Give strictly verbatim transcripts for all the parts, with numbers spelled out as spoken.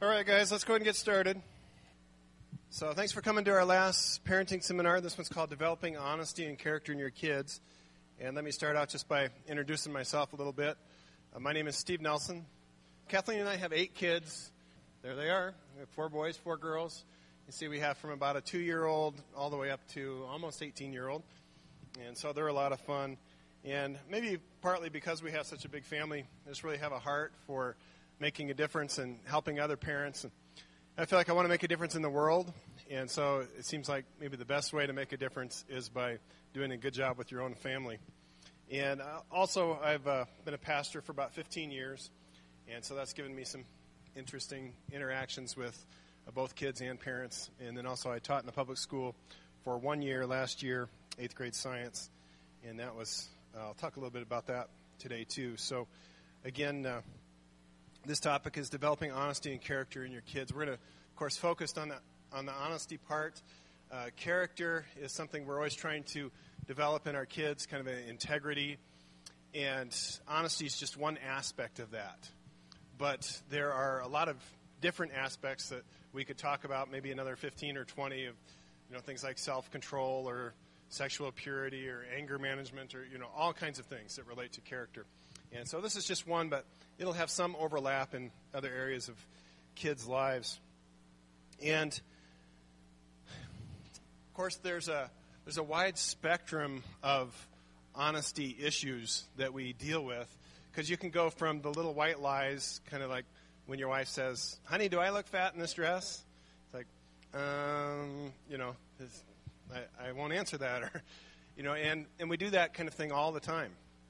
All right, guys, let's go ahead and get started. So thanks for coming to our last parenting seminar. This one's called Developing Honesty and Character in Your Kids. And let me start out just by introducing myself a little bit. Uh, my name is Steve Nelson. Kathleen and I have eight kids. There they are. We have four boys, four girls. You see we have from about a two-year-old all the way up to almost eighteen-year-old. And so they're a lot of fun. And maybe partly because we have such a big family, I just really have a heart for making a difference and helping other parents. And I feel like I want to make a difference in the world. And so it seems like maybe the best way to make a difference is by doing a good job with your own family. And also, I've uh, been a pastor for about fifteen years. And so that's given me some interesting interactions with uh, both kids and parents. And then also I taught in the public school for one year last year, eighth grade science. And that was, uh, I'll talk a little bit about that today too. So again, uh, this topic is developing honesty and character in your kids. We're going to, of course, focus on the, on the honesty part. Uh, character is something we're always trying to develop in our kids, kind of an integrity. And honesty is just one aspect of that. But there are a lot of different aspects that we could talk about, maybe another fifteen or twenty of, you know, things like self-control or sexual purity or anger management or, you know, all kinds of things that relate to character. And so this is just one, but it'll have some overlap in other areas of kids' lives. And, of course, there's a there's a wide spectrum of honesty issues that we deal with, because you can go from the little white lies, kind of like when your wife says, honey, do I look fat in this dress? It's like, um, you know, I, I won't answer that. Or, you know, and, and we do that kind of thing all the time.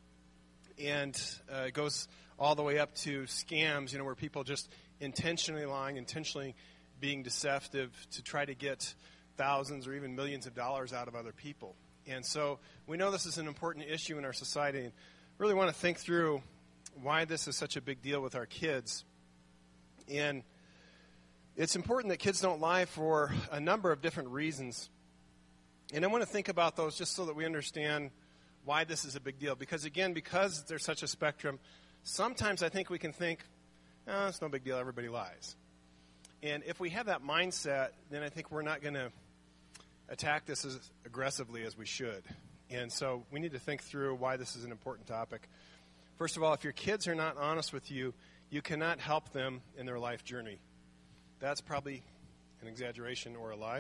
And uh, it goes all the way up to scams, you know, where people just intentionally lying, intentionally being deceptive to try to get thousands or even millions of dollars out of other people. And so we know this is an important issue in our society and really want to think through why this is such a big deal with our kids. And it's important that kids don't lie for a number of different reasons. And I want to think about those just so that we understand why this is a big deal. Because, again, because there's such a spectrum, sometimes I think we can think, oh, it's no big deal, everybody lies. And if we have that mindset, then I think we're not going to attack this as aggressively as we should. And so we need to think through why this is an important topic. First of all, if your kids are not honest with you, you cannot help them in their life journey. That's probably an exaggeration or a lie.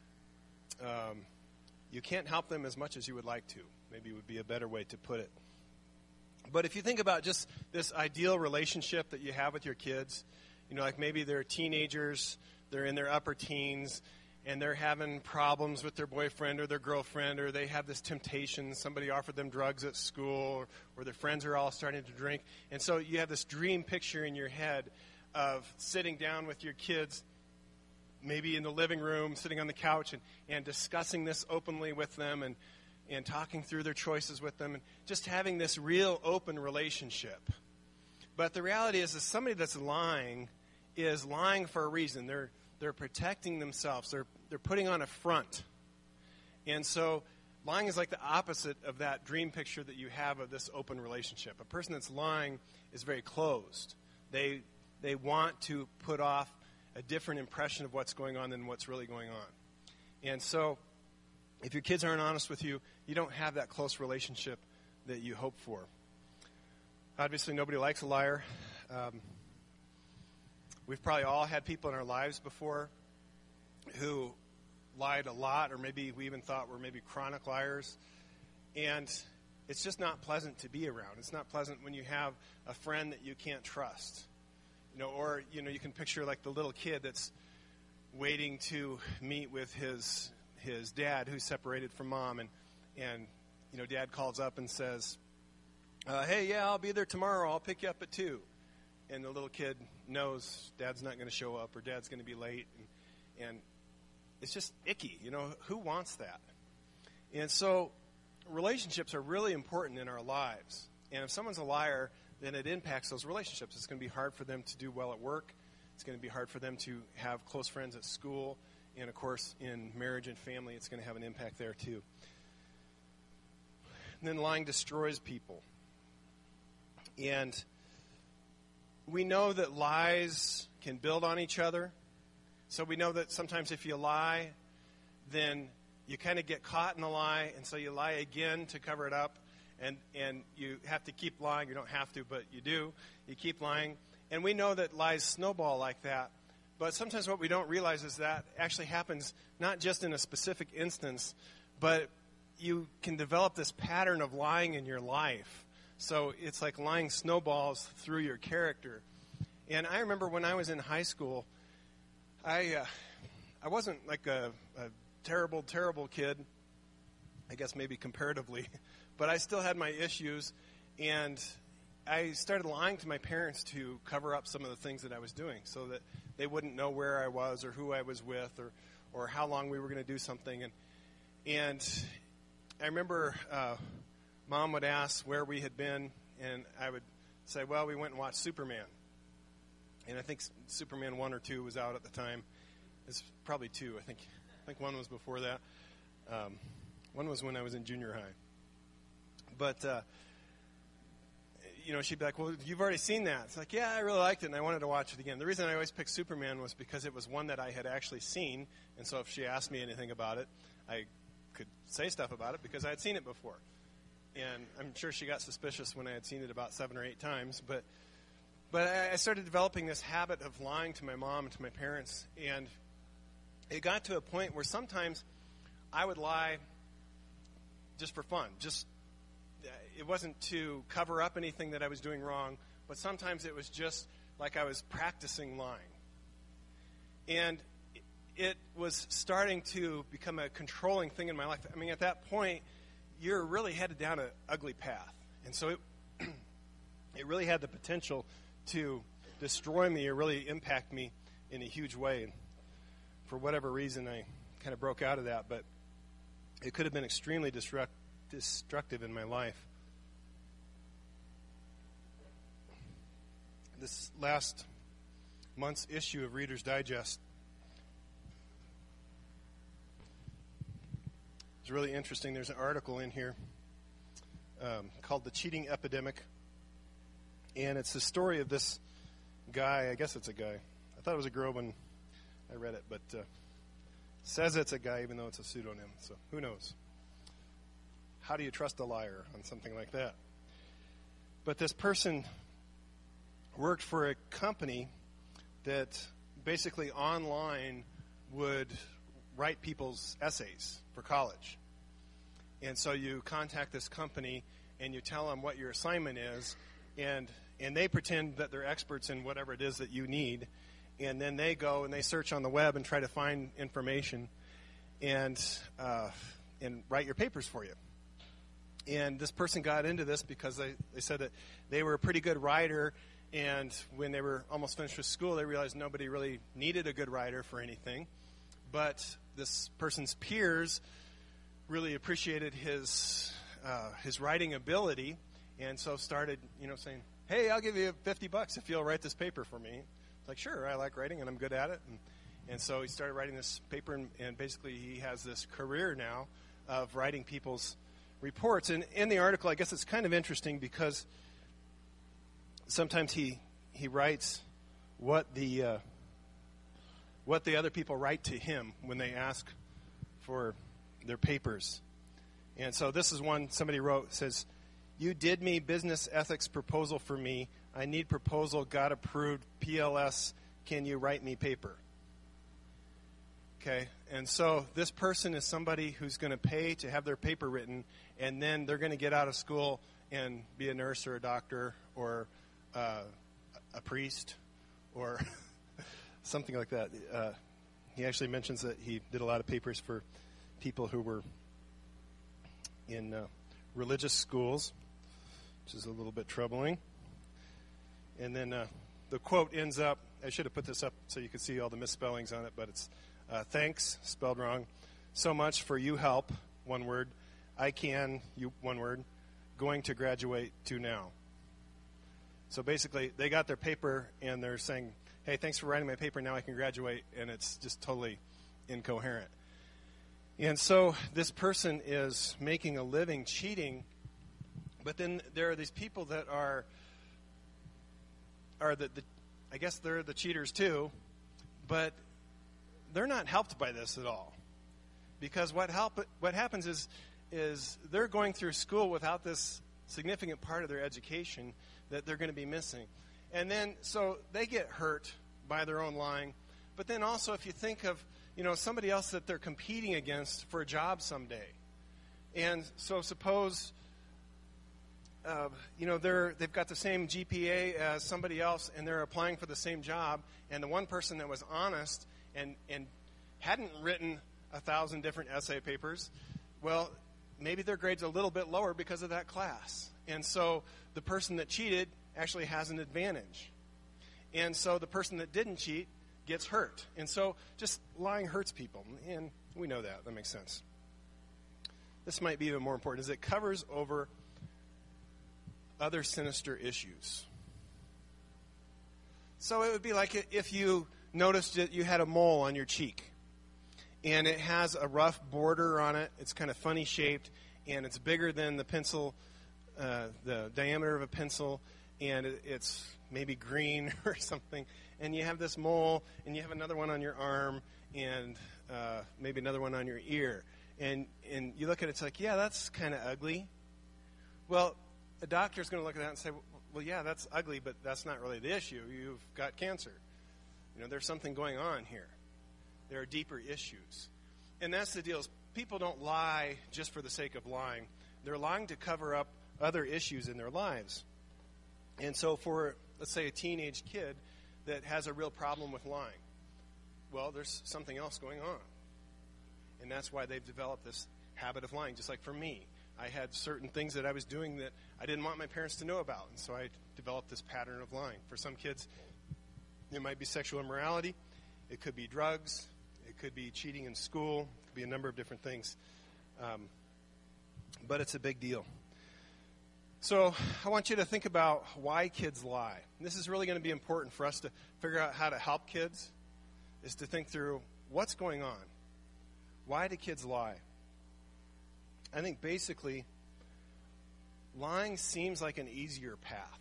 Um, you can't help them as much as you would like to. Maybe would be a better way to put it. But if you think about just this ideal relationship that you have with your kids, you know, like maybe they're teenagers, they're in their upper teens, and they're having problems with their boyfriend or their girlfriend, or they have this temptation, somebody offered them drugs at school, or, or their friends are all starting to drink. And so you have this dream picture in your head of sitting down with your kids, maybe in the living room, sitting on the couch, and, and discussing this openly with them, and and talking through their choices with them, and just having this real open relationship. But the reality is that somebody that's lying is lying for a reason. They're they're protecting themselves. They're they're putting on a front. And so lying is like the opposite of that dream picture that you have of this open relationship. A person that's lying is very closed. They they want to put off a different impression of what's going on than what's really going on. And so if your kids aren't honest with you, you don't have that close relationship that you hope for. Obviously, nobody likes a liar. Um, we've probably all had people in our lives before who lied a lot, or maybe we even thought were maybe chronic liars. And it's just not pleasant to be around. It's not pleasant when you have a friend that you can't trust. You know, or, you know, you can picture like the little kid that's waiting to meet with his his dad who's separated from mom, and, and you know, dad calls up and says, uh, hey, yeah, I'll be there tomorrow. I'll pick you up at two. And the little kid knows dad's not going to show up or dad's going to be late. And, and it's just icky. You know, who wants that? And so relationships are really important in our lives. And if someone's a liar, then it impacts those relationships. It's going to be hard for them to do well at work. It's going to be hard for them to have close friends at school. And, of course, in marriage and family, it's going to have an impact there, too. And then lying destroys people. And we know that lies can build on each other. So we know that sometimes if you lie, then you kind of get caught in the lie, and so you lie again to cover it up, and, and you have to keep lying. You don't have to, but you do. You keep lying. And we know that lies snowball like that, but sometimes what we don't realize is that actually happens not just in a specific instance, but you can develop this pattern of lying in your life. So it's like lying snowballs through your character. And I remember when I was in high school, I uh, I wasn't like a, a terrible, terrible kid, I guess maybe comparatively, but I still had my issues, and I started lying to my parents to cover up some of the things that I was doing so that they wouldn't know where I was or who I was with or, or how long we were going to do something. And and I remember uh, Mom would ask where we had been, and I would say, well, we went and watched Superman. And I think Superman one or two was out at the time. It's probably two. I think I think one was before that. Um, one was when I was in junior high. But, uh, you know, she'd be like, well, you've already seen that. It's like, yeah, I really liked it, and I wanted to watch it again. The reason I always picked Superman was because it was one that I had actually seen. And so if she asked me anything about it, I could say stuff about it because I had seen it before. And I'm sure she got suspicious when I had seen it about seven or eight times. But But I started developing this habit of lying to my mom and to my parents, and it got to a point where sometimes I would lie just for fun. Just it wasn't to cover up anything that I was doing wrong, but sometimes it was just like I was practicing lying. And it was starting to become a controlling thing in my life. I mean, at that point, you're really headed down an ugly path. And so it it really had the potential to destroy me or really impact me in a huge way. And for whatever reason, I kind of broke out of that, but it could have been extremely destruct- destructive in my life. This last month's issue of Reader's Digest is really interesting. There's an article in here um, called The Cheating Epidemic. And it's the story of this guy. I guess it's a guy. I thought it was a girl when I read it, but uh, says it's a guy even though it's a pseudonym. So who knows? How do you trust a liar on something like that? But this person worked for a company that basically online would write people's essays for college. And so you contact this company and you tell them what your assignment is, and and they pretend that they're experts in whatever it is that you need, and then they go and they search on the web and try to find information and uh, and write your papers for you. And this person got into this because they, they said that they were a pretty good writer, and when they were almost finished with school, they realized nobody really needed a good writer for anything. But this person's peers really appreciated his uh, his writing ability, and so started, you know, saying, hey, I'll give you fifty bucks if you'll write this paper for me. It's like, sure, I like writing and I'm good at it. And, and so he started writing this paper, and, and basically he has this career now of writing people's reports. And in the article, I guess it's kind of interesting because sometimes he he writes what the uh, what the other people write to him when they ask for their papers. And so this is one somebody wrote, says, you did me business ethics proposal for me. I need proposal, got approved, P L S, can you write me paper? Okay, and so this person is somebody who's going to pay to have their paper written, and then they're going to get out of school and be a nurse or a doctor or uh, a priest or something like that. Uh, he actually mentions that he did a lot of papers for people who were in uh, religious schools, which is a little bit troubling. And then uh, the quote ends up, I should have put this up so you could see all the misspellings on it, but it's uh, thanks, spelled wrong, so much for you help, one word, I can, you one word, going to graduate to now. So basically, they got their paper, and they're saying, hey, thanks for writing my paper, now I can graduate, and it's just totally incoherent. And so this person is making a living cheating, but then there are these people that are are the, the I guess they're the cheaters too, but they're not helped by this at all. Because what help, what happens is, is they're going through school without this significant part of their education that they're going to be missing. And then, so they get hurt by their own lying. But then also, if you think of, you know, somebody else that they're competing against for a job someday. And so suppose, uh, you know, they're, they've got the same G P A as somebody else, and they're applying for the same job, and the one person that was honest and, and hadn't written a thousand different essay papers, well, maybe their grade's a little bit lower because of that class. And so the person that cheated actually has an advantage. And so the person that didn't cheat gets hurt. And so just lying hurts people. And we know that. That makes sense. This might be even more important, is it covers over other sinister issues. So it would be like if you noticed that you had a mole on your cheek, and it has a rough border on it. It's kind of funny shaped, and it's bigger than the pencil, uh, the diameter of a pencil, and it, it's maybe green or something. And you have this mole, and you have another one on your arm, and uh, maybe another one on your ear. And and you look at it, it's like, yeah, that's kind of ugly. Well, a doctor's going to look at that and say, well, yeah, that's ugly, but that's not really the issue. You've got cancer. You know, there's something going on here. There are deeper issues. And that's the deal. Is people don't lie just for the sake of lying. They're lying to cover up other issues in their lives. And so for, let's say, a teenage kid that has a real problem with lying, well, there's something else going on. And that's why they've developed this habit of lying. Just like for me, I had certain things that I was doing that I didn't want my parents to know about. And so I developed this pattern of lying. For some kids, it might be sexual immorality. It could be drugs. It could be cheating in school. It could be a number of different things. Um, but it's a big deal. So I want you to think about why kids lie. And this is really going to be important for us to figure out how to help kids, is to think through what's going on. Why do kids lie? I think basically lying seems like an easier path.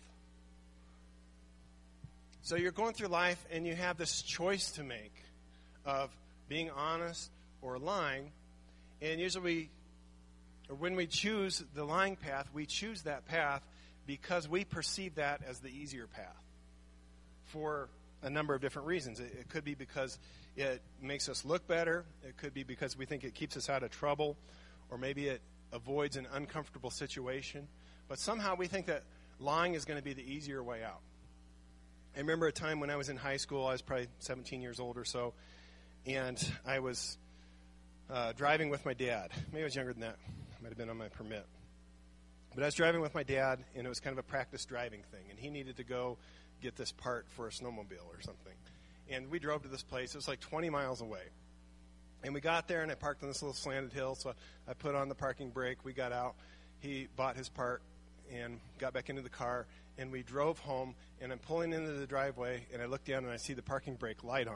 So you're going through life and you have this choice to make of being honest or lying. And usually, we, or when we choose the lying path, we choose that path because we perceive that as the easier path for a number of different reasons. It, it could be because it makes us look better. It could be because we think it keeps us out of trouble, or maybe it avoids an uncomfortable situation. But somehow we think that lying is going to be the easier way out. I remember a time when I was in high school. I was probably seventeen years old or so, and I was uh, driving with my dad. Maybe I was younger than that. I might have been on my permit. But I was driving with my dad, and it was kind of a practice driving thing, and he needed to go get this part for a snowmobile or something. And we drove to this place. It was like twenty miles away. And we got there, and I parked on this little slanted hill, so I put on the parking brake. We got out. He bought his part and got back into the car, and we drove home, and I'm pulling into the driveway, and I look down, and I see the parking brake light on.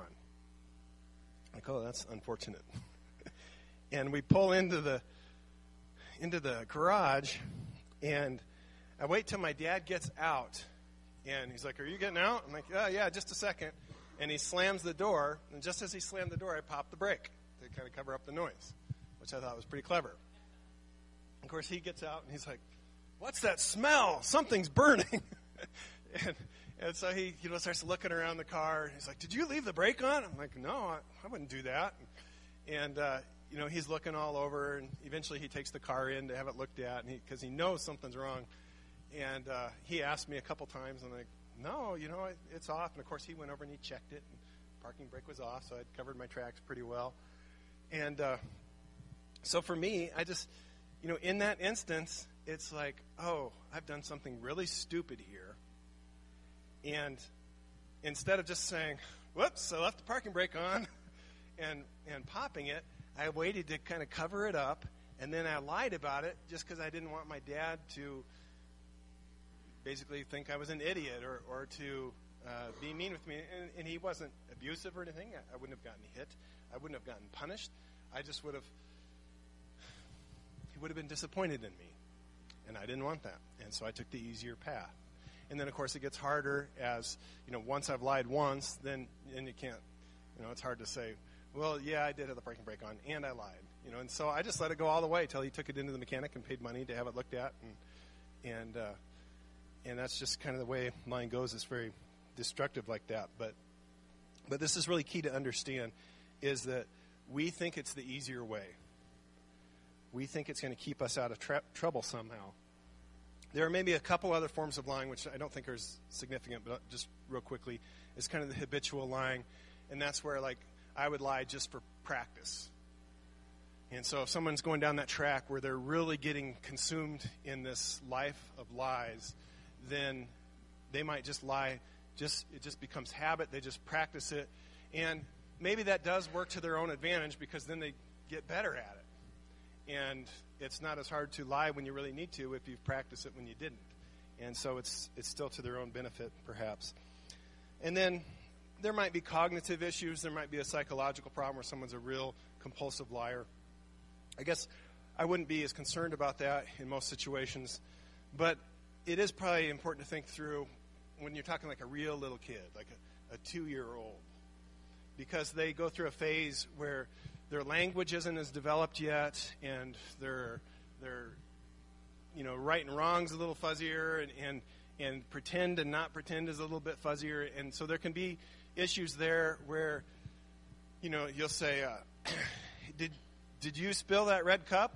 I'm like, oh, that's unfortunate. And we pull into the into the garage, and I wait till my dad gets out, and he's like, are you getting out? I'm like, oh, yeah, just a second. And he slams the door, and just as he slammed the door, I popped the brake to kind of cover up the noise, which I thought was pretty clever. Of course, he gets out, and he's like, what's that smell? Something's burning. and, and so he you know, starts looking around the car, and he's like, did you leave the brake on? I'm like, no, I, I wouldn't do that. And, uh, you know, he's looking all over, and eventually he takes the car in to have it looked at, because he, he knows something's wrong. And uh, he asked me a couple times, and I'm like, no, you know, it, it's off. And, of course, he went over and he checked it, and parking brake was off, so I'd covered my tracks pretty well. And uh, so for me, I just, you know, in that instance, it's like, oh, I've done something really stupid here. And instead of just saying, whoops, I left the parking brake on and and popping it, I waited to kind of cover it up, and then I lied about it just because I didn't want my dad to basically think I was an idiot or, or to uh, be mean with me. And, and he wasn't abusive or anything. I, I wouldn't have gotten hit. I wouldn't have gotten punished. I just would have, he would have been disappointed in me. And I didn't want that. And so I took the easier path. And then, of course, it gets harder as, you know, once I've lied once, then then you can't, you know, it's hard to say, well, yeah, I did have the parking brake on, and I lied. You know, and so I just let it go all the way until he took it into the mechanic and paid money to have it looked at. And and uh, and that's just kind of the way lying goes. It's very destructive like that. But but this is really key to understand, is that we think it's the easier way. We think it's going to keep us out of tra- trouble somehow. There are maybe a couple other forms of lying, which I don't think are as significant, but just real quickly, is kind of the habitual lying. And that's where, like, I would lie just for practice. And so if someone's going down that track where they're really getting consumed in this life of lies, then they might just lie. Just it just becomes habit. They just practice it. And maybe that does work to their own advantage, because then they get better at it. And it's not as hard to lie when you really need to if you've practiced it when you didn't. And so it's it's still to their own benefit, perhaps. And then there might be cognitive issues. There might be a psychological problem where someone's a real compulsive liar. I guess I wouldn't be as concerned about that in most situations. But it is probably important to think through when you're talking like a real little kid, like a, a two-year-old. Because they go through a phase where their language isn't as developed yet, and their their you know right and wrong's a little fuzzier, and, and and pretend and not pretend is a little bit fuzzier, and so there can be issues there where you know you'll say, uh, "Did did you spill that red cup?"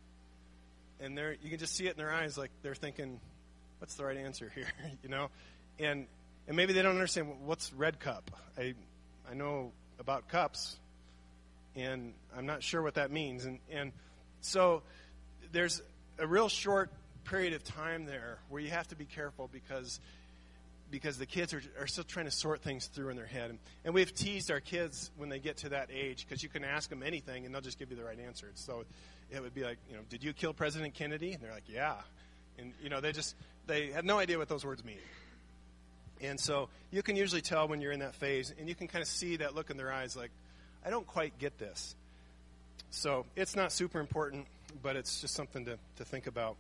And they're you can just see it in their eyes, like they're thinking, "What's the right answer here?" you know, and and maybe they don't understand what's red cup. I I know about cups. And I'm not sure what that means. And and so there's a real short period of time there where you have to be careful because because the kids are, are still trying to sort things through in their head. And, and we've teased our kids when they get to that age, because you can ask them anything and they'll just give you the right answer. So it would be like, you know, did you kill President Kennedy? And they're like, yeah. And, you know, they just, they have no idea what those words mean. And so you can usually tell when you're in that phase, and you can kind of see that look in their eyes like, I don't quite get this. So it's not super important, but it's just something to, to think about.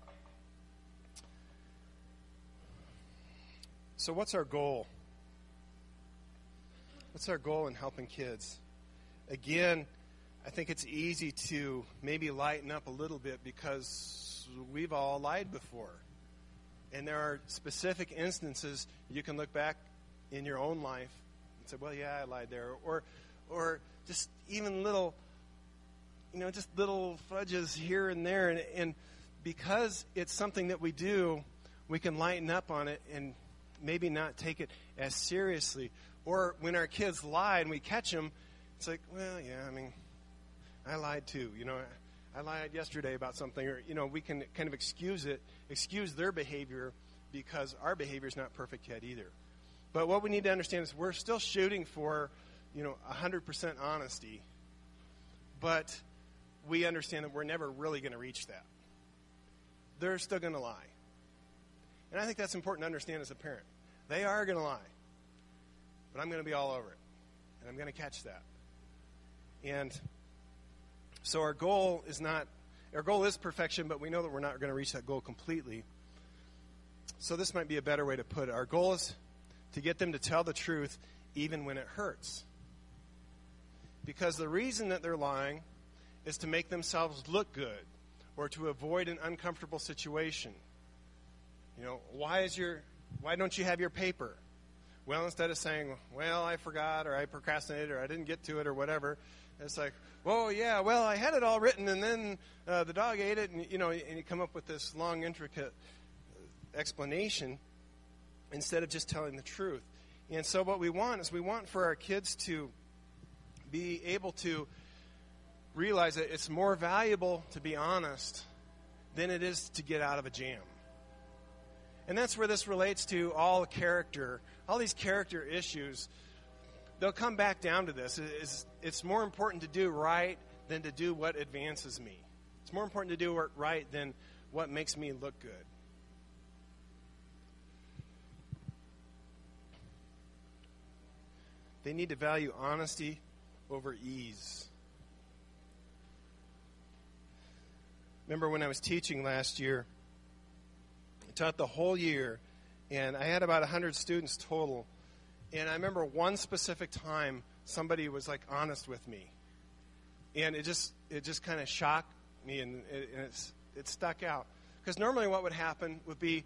So what's our goal? What's our goal in helping kids? Again, I think it's easy to maybe lighten up a little bit because we've all lied before. And there are specific instances you can look back in your own life and say, well, yeah, I lied there. Or, or just even little, you know, just little fudges here and there. And, and because it's something that we do, we can lighten up on it and maybe not take it as seriously. Or when our kids lie and we catch them, it's like, well, yeah, I mean, I lied too. You know, I lied yesterday about something. Or, you know, we can kind of excuse it, excuse their behavior because our behavior is not perfect yet either. But what we need to understand is we're still shooting for, you know, one hundred percent honesty, but we understand that we're never really going to reach that. They're still going to lie. And I think that's important to understand as a parent. They are going to lie, but I'm going to be all over it, and I'm going to catch that. And so our goal is not, our goal is perfection, but we know that we're not going to reach that goal completely. So this might be a better way to put it. Our goal is to get them to tell the truth even when it hurts. Because the reason that they're lying is to make themselves look good or to avoid an uncomfortable situation. You know, why is your why don't you have your paper? Well, instead of saying, well, I forgot or I procrastinated or I didn't get to it or whatever, it's like, well, yeah, well, I had it all written and then uh, the dog ate it, and you know, and you come up with this long, intricate explanation instead of just telling the truth. And so what we want is we want for our kids to be able to realize that it's more valuable to be honest than it is to get out of a jam. And that's where this relates to all character, all these character issues. They'll come back down to this. It's, it's more important to do right than to do what advances me. It's more important to do it right than what makes me look good. They need to value honesty over ease. Remember when I was teaching last year, I taught the whole year, And I had about one hundred students total. And I remember one specific time somebody was like honest with me. And it just it just kind of shocked me, and it, and it's, it stuck out. Because normally what would happen would be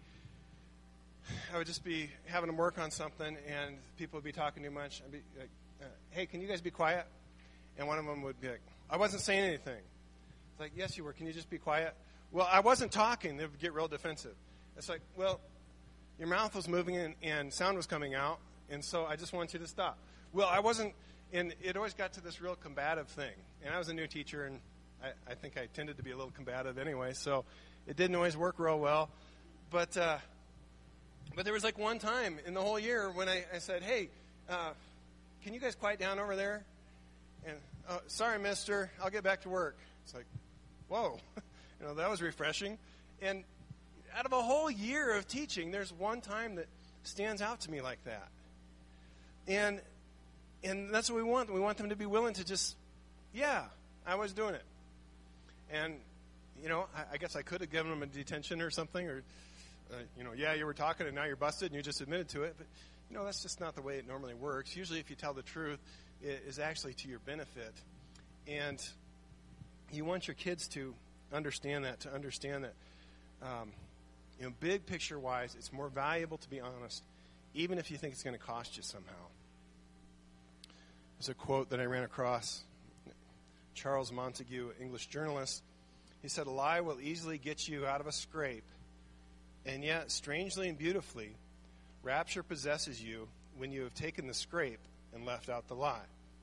I would just be having them work on something, and people would be talking too much. I'd be like, uh, hey, can you guys be quiet? And one of them would be like, I wasn't saying anything. It's like, yes, you were. Can you just be quiet? Well, I wasn't talking. They would get real defensive. It's like, well, your mouth was moving and, and sound was coming out, and so I just want you to stop. Well, I wasn't, and it always got to this real combative thing. And I was a new teacher, and I, I think I tended to be a little combative anyway, so it didn't always work real well. But uh, but there was like one time in the whole year when I, I said, hey, uh, can you guys quiet down over there? And, oh, sorry, mister, I'll get back to work. It's like, whoa, you know, that was refreshing. And out of a whole year of teaching, there's one time that stands out to me like that. And and that's what we want. We want them to be willing to just, yeah, I was doing it. And, you know, I, I guess I could have given them a detention or something, or, uh, you know, yeah, you were talking and now you're busted and you just admitted to it. But, you know, that's just not the way it normally works. Usually if you tell the truth, it is actually to your benefit. And you want your kids to understand that, to understand that, um, you know, big picture-wise, it's more valuable to be honest, even if you think it's going to cost you somehow. There's a quote that I ran across. Charles Montague, English journalist, he said, a lie will easily get you out of a scrape, and yet, strangely and beautifully, rapture possesses you when you have taken the scrape and left out the lie.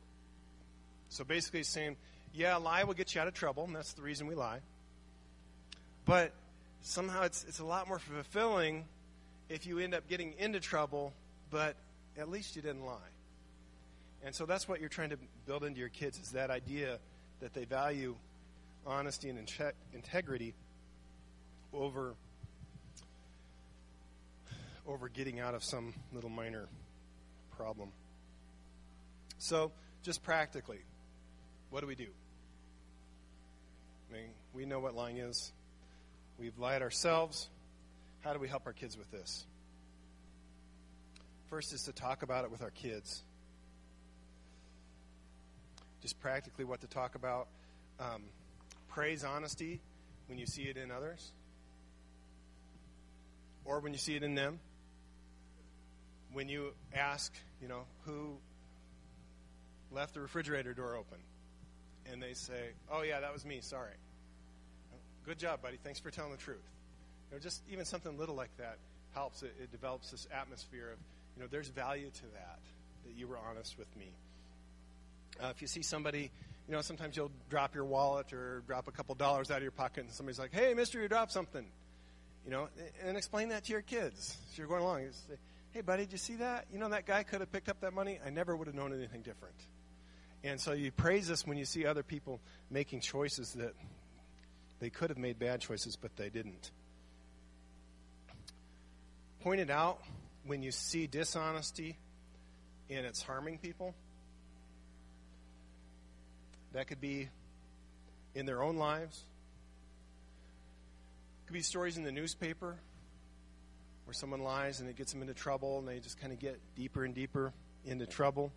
So basically he's saying, yeah, a lie will get you out of trouble, and that's the reason we lie. But somehow it's it's a lot more fulfilling if you end up getting into trouble, but at least you didn't lie. And so that's what you're trying to build into your kids, is that idea that they value honesty and inte- integrity over over getting out of some little minor problem. So, just practically, what do we do? I mean, we know what lying is. We've lied ourselves. How do we help our kids with this? First is to talk about it with our kids. Just practically what to talk about. Um, praise honesty when you see it in others, or when you see it in them. When you ask, you know, who left the refrigerator door open, and they say, oh yeah, that was me, sorry. Good job, buddy, thanks for telling the truth. You know, just even something little like that helps. It, it develops this atmosphere of, you know, there's value to that, that you were honest with me. Uh, if you see somebody, you know, sometimes you'll drop your wallet or drop a couple dollars out of your pocket, and somebody's like, hey, mister, you dropped something. You know, and, and explain that to your kids. As you're going along, you say, hey, buddy, did you see that? You know, that guy could have picked up that money. I never would have known anything different. And so you praise this when you see other people making choices that they could have made bad choices, but they didn't. Point it out when you see dishonesty and it's harming people. That could be in their own lives. It could be stories in the newspaper where someone lies and it gets them into trouble, and they just kind of get deeper and deeper into trouble.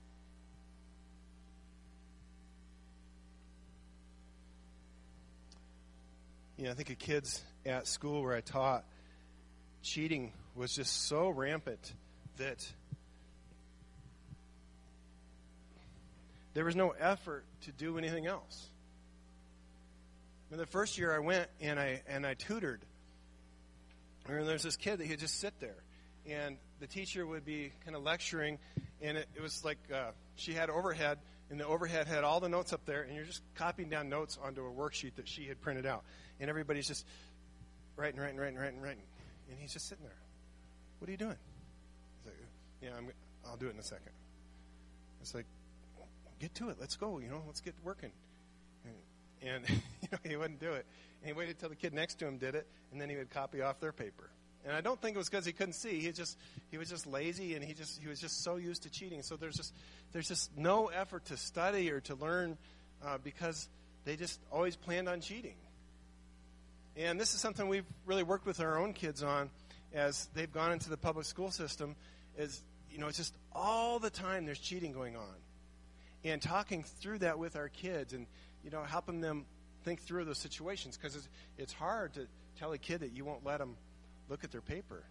You know, I think of kids at school where I taught, cheating was just so rampant that there was no effort to do anything else. And the first year I went and I and I tutored. And there's this kid that he'd just sit there, and the teacher would be kind of lecturing, and it, it was like uh, she had overhead, and the overhead had all the notes up there, and you're just copying down notes onto a worksheet that she had printed out, and everybody's just writing, writing, writing, writing, writing, and he's just sitting there. What are you doing? He's like, yeah, I'm, I'll do it in a second. It's like, get to it. Let's go. You know, let's get working. And, and you know, he wouldn't do it. And he waited till the kid next to him did it, and then he would copy off their paper. And I don't think it was because he couldn't see. He just he was just lazy, and he just he was just so used to cheating. So there's just there's just no effort to study or to learn uh, because they just always planned on cheating. And this is something we've really worked with our own kids on, as they've gone into the public school system is, you know, it's just all the time there's cheating going on. And talking through that with our kids and, you know, helping them think through those situations, because it's, it's hard to tell a kid that you won't let them look at their paper.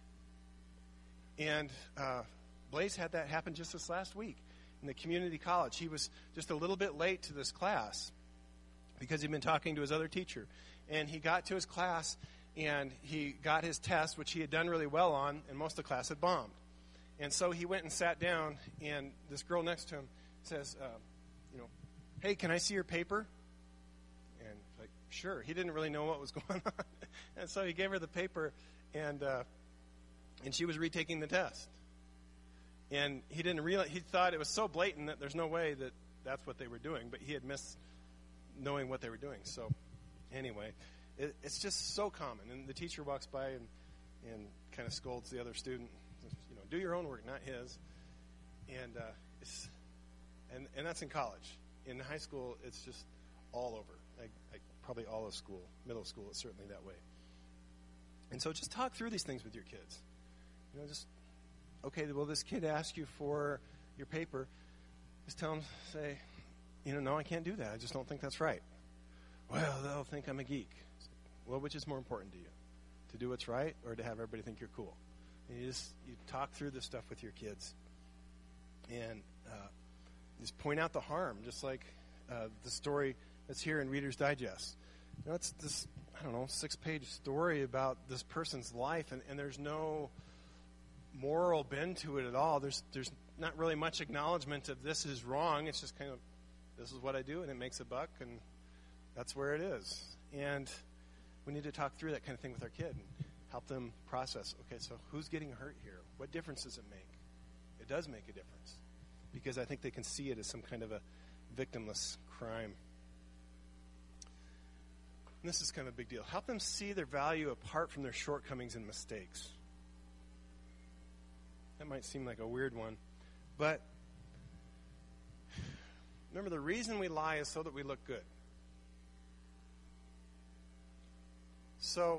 And uh, Blaze had that happen just this last week in the community college. He was just a little bit late to this class because he'd been talking to his other teacher. And he got to his class, and he got his test, which he had done really well on, and most of the class had bombed. And so he went and sat down, and this girl next to him says, uh, you know, hey, can I see your paper? And like, sure. He didn't really know what was going on. And so he gave her the paper, and uh, and she was retaking the test. And he didn't realize, he thought it was so blatant that there's no way that that's what they were doing, but he had missed knowing what they were doing. So anyway, it, it's just so common. And the teacher walks by and, and kind of scolds the other student, you know, do your own work, not his. And uh, it's and and that's in college. In high school, it's just all over. Like, like probably all of school, middle school, it's certainly that way. And so just talk through these things with your kids. You know, just, okay, well, this kid asked you for your paper. Just tell them, say, you know, no, I can't do that. I just don't think that's right. Well, they'll think I'm a geek. Well, which is more important to you? To do what's right or to have everybody think you're cool? And you just you talk through this stuff with your kids. And uh, just point out the harm, just like uh, the story that's here in Reader's Digest. You know, it's this, I don't know, six-page story about this person's life, and, and there's no moral bend to it at all. There's there's not really much acknowledgement of this is wrong. It's just kind of, this is what I do, and it makes a buck, and that's where it is. And we need to talk through that kind of thing with our kid and help them process, okay, so who's getting hurt here? What difference does it make? It does make a difference, because I think they can see it as some kind of a victimless crime. And this is kind of a big deal. Help them see their value apart from their shortcomings and mistakes. That might seem like a weird one, but remember, the reason we lie is so that we look good. So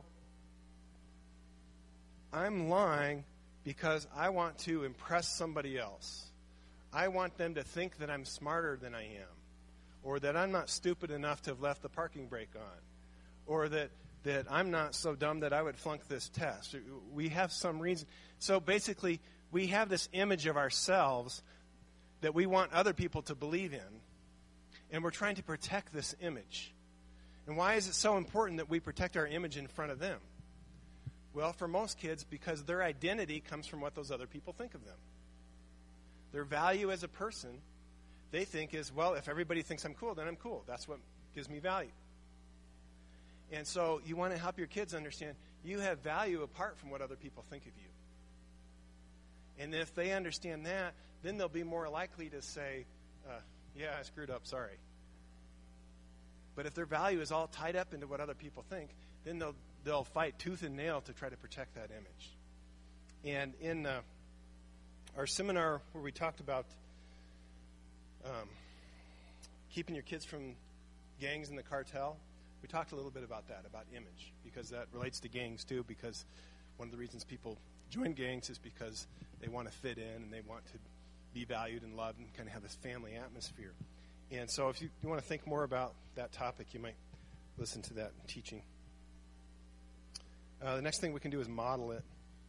I'm lying because I want to impress somebody else. I want them to think that I'm smarter than I am, or that I'm not stupid enough to have left the parking brake on, or that, that I'm not so dumb that I would flunk this test. We have some reason. So basically, we have this image of ourselves that we want other people to believe in, and we're trying to protect this image. And why is it so important that we protect our image in front of them? Well, for most kids, because their identity comes from what those other people think of them. Their value as a person, they think is, well, if everybody thinks I'm cool, then I'm cool. That's what gives me value. And so you want to help your kids understand you have value apart from what other people think of you. And if they understand that, then they'll be more likely to say, uh, yeah, I screwed up, sorry. But if their value is all tied up into what other people think, then they'll they'll fight tooth and nail to try to protect that image. And in uh, our seminar where we talked about um, keeping your kids from gangs and the cartel, we talked a little bit about that, about image, because that relates to gangs too, because one of the reasons people join gangs is because they want to fit in and they want to be valued and loved and kind of have this family atmosphere. And so if you, you want to think more about that topic, you might listen to that teaching. Uh, the next thing we can do is model it.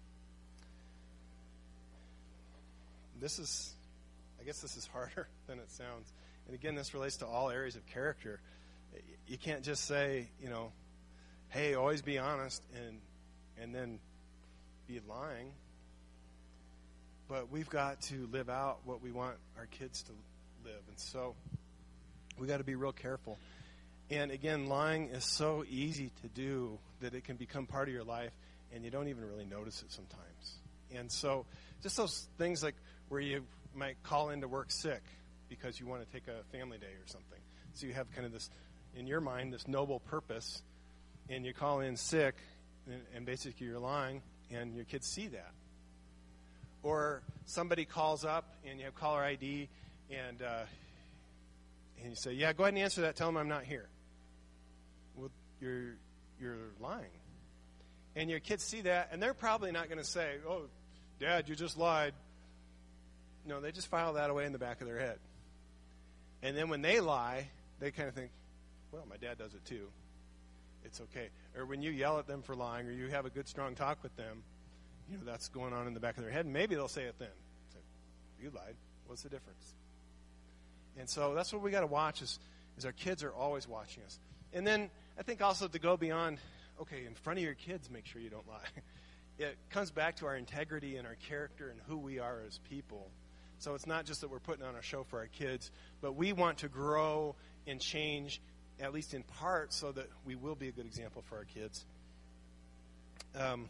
This is, I guess this is harder than it sounds. And again, this relates to all areas of character. You can't just say, you know, hey, always be honest and and then be lying. But we've got to live out what we want our kids to live. And so we got to be real careful. And again, lying is so easy to do that it can become part of your life, and you don't even really notice it sometimes. And so just those things like where you might call into work sick because you want to take a family day or something. So you have kind of this, in your mind, this noble purpose, and you call in sick, and, and basically you're lying, and your kids see that. Or somebody calls up, and you have caller I D, and uh, and you say, yeah, go ahead and answer that. Tell them I'm not here. Well, you're you're lying. And your kids see that, and they're probably not going to say, oh, Dad, you just lied. No, they just file that away in the back of their head. And then when they lie, they kind of think, well, my dad does it too. It's okay. Or when you yell at them for lying, or you have a good, strong talk with them, you know, that's going on in the back of their head. And maybe they'll say it then. Say, you lied. What's the difference? And so that's what we got to watch is, is our kids are always watching us. And then I think also to go beyond, okay, in front of your kids, make sure you don't lie. It comes back to our integrity and our character and who we are as people. So it's not just that we're putting on a show for our kids, but we want to grow and change, at least in part, so that we will be a good example for our kids. Um,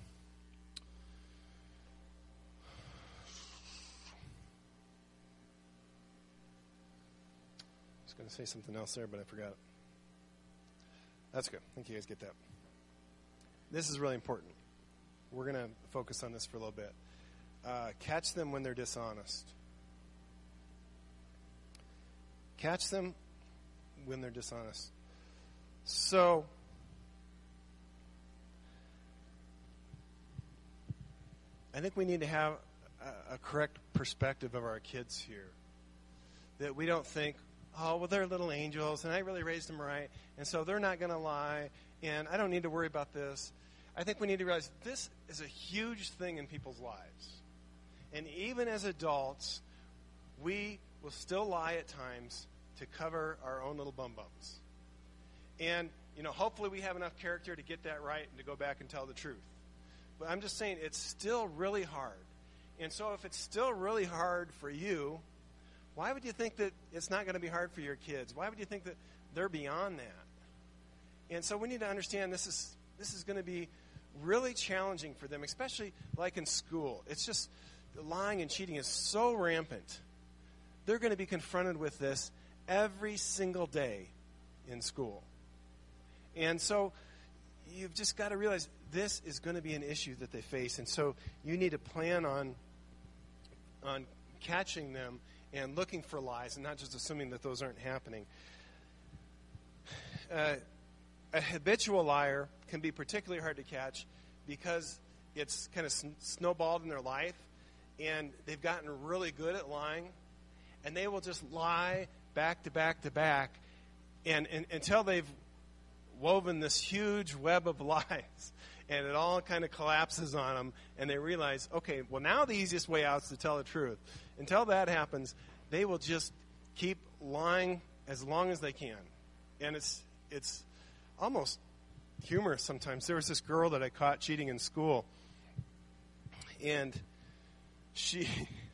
I was going to say something else there, but I forgot it. That's good. I think you guys get that. This is really important. We're going to focus on this for a little bit. Uh, catch them when they're dishonest. Catch them when they're dishonest. So, I think we need to have a, a correct perspective of our kids here. That we don't think, oh, well, they're little angels, and I really raised them right, and so they're not going to lie, and I don't need to worry about this. I think we need to realize this is a huge thing in people's lives. And even as adults, we will still lie at times to cover our own little bum bums. And, you know, hopefully we have enough character to get that right and to go back and tell the truth. But I'm just saying it's still really hard. And so if it's still really hard for you, why would you think that it's not going to be hard for your kids? Why would you think that they're beyond that? And so we need to understand this is this is going to be really challenging for them, especially like in school. It's just lying and cheating is so rampant. They're going to be confronted with this every single day in school. And so you've just got to realize this is going to be an issue that they face. And so you need to plan on on catching them and looking for lies and not just assuming that those aren't happening. Uh, a habitual liar can be particularly hard to catch because it's kind of sn- snowballed in their life, and they've gotten really good at lying, and they will just lie back to back to back and, and until they've woven this huge web of lies, and it all kind of collapses on them, and they realize, okay, well, now the easiest way out is to tell the truth. Until that happens, they will just keep lying as long as they can. And it's it's almost humorous sometimes. There was this girl that I caught cheating in school, and she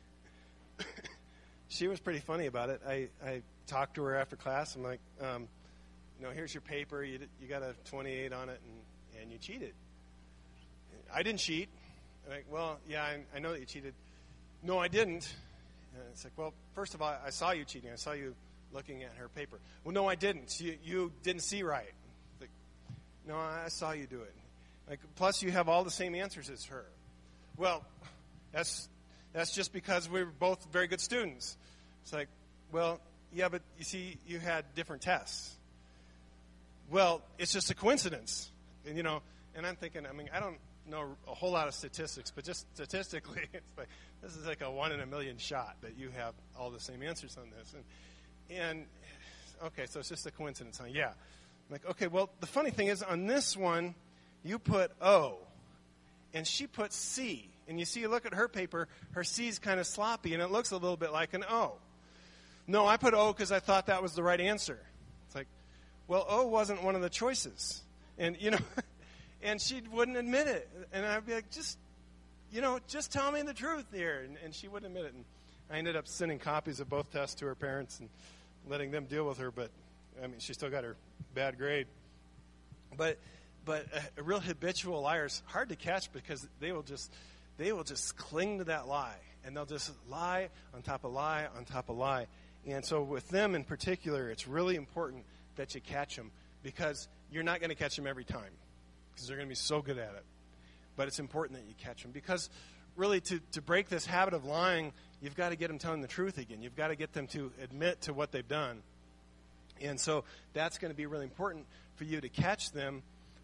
she was pretty funny about it. I, I talked to her after class. I'm like, um, you know, here's your paper. You you got a twenty-eight on it, and, and you cheated. I didn't cheat. I'm like, well, yeah, I, I know that you cheated. No, I didn't. And it's like, well, first of all, I saw you cheating. I saw you looking at her paper. Well, no, I didn't. You, you didn't see right. Like, no, I saw you do it. Like, plus, you have all the same answers as her. Well, that's that's just because we were both very good students. It's like, well, yeah, but you see, you had different tests. Well, it's just a coincidence, and you know. And I'm thinking, I mean, I don't know a whole lot of statistics, but just statistically, it's like this is like a one in a million shot that you have all the same answers on this. And, and okay, so it's just a coincidence, huh? Yeah. I'm like, okay, well, the funny thing is, on this one, you put O, and she put C. And you see, you look at her paper, her C's kind of sloppy, and it looks a little bit like an O. No, I put O because I thought that was the right answer. It's like, well, O wasn't one of the choices. And, you know... And she wouldn't admit it. And I'd be like, just, you know, just tell me the truth here. And, and she wouldn't admit it. And I ended up sending copies of both tests to her parents and letting them deal with her. But, I mean, she still got her bad grade. But but a, a real habitual liar is hard to catch because they will just they will just cling to that lie. And they'll just lie on top of lie on top of lie. And so with them in particular, it's really important that you catch them because you're not going to catch them every time. Because they're going to be so good at it. But it's important that you catch them. Because really to, to break this habit of lying, you've got to get them telling the truth again. You've got to get them to admit to what they've done. And so that's going to be really important for you to catch them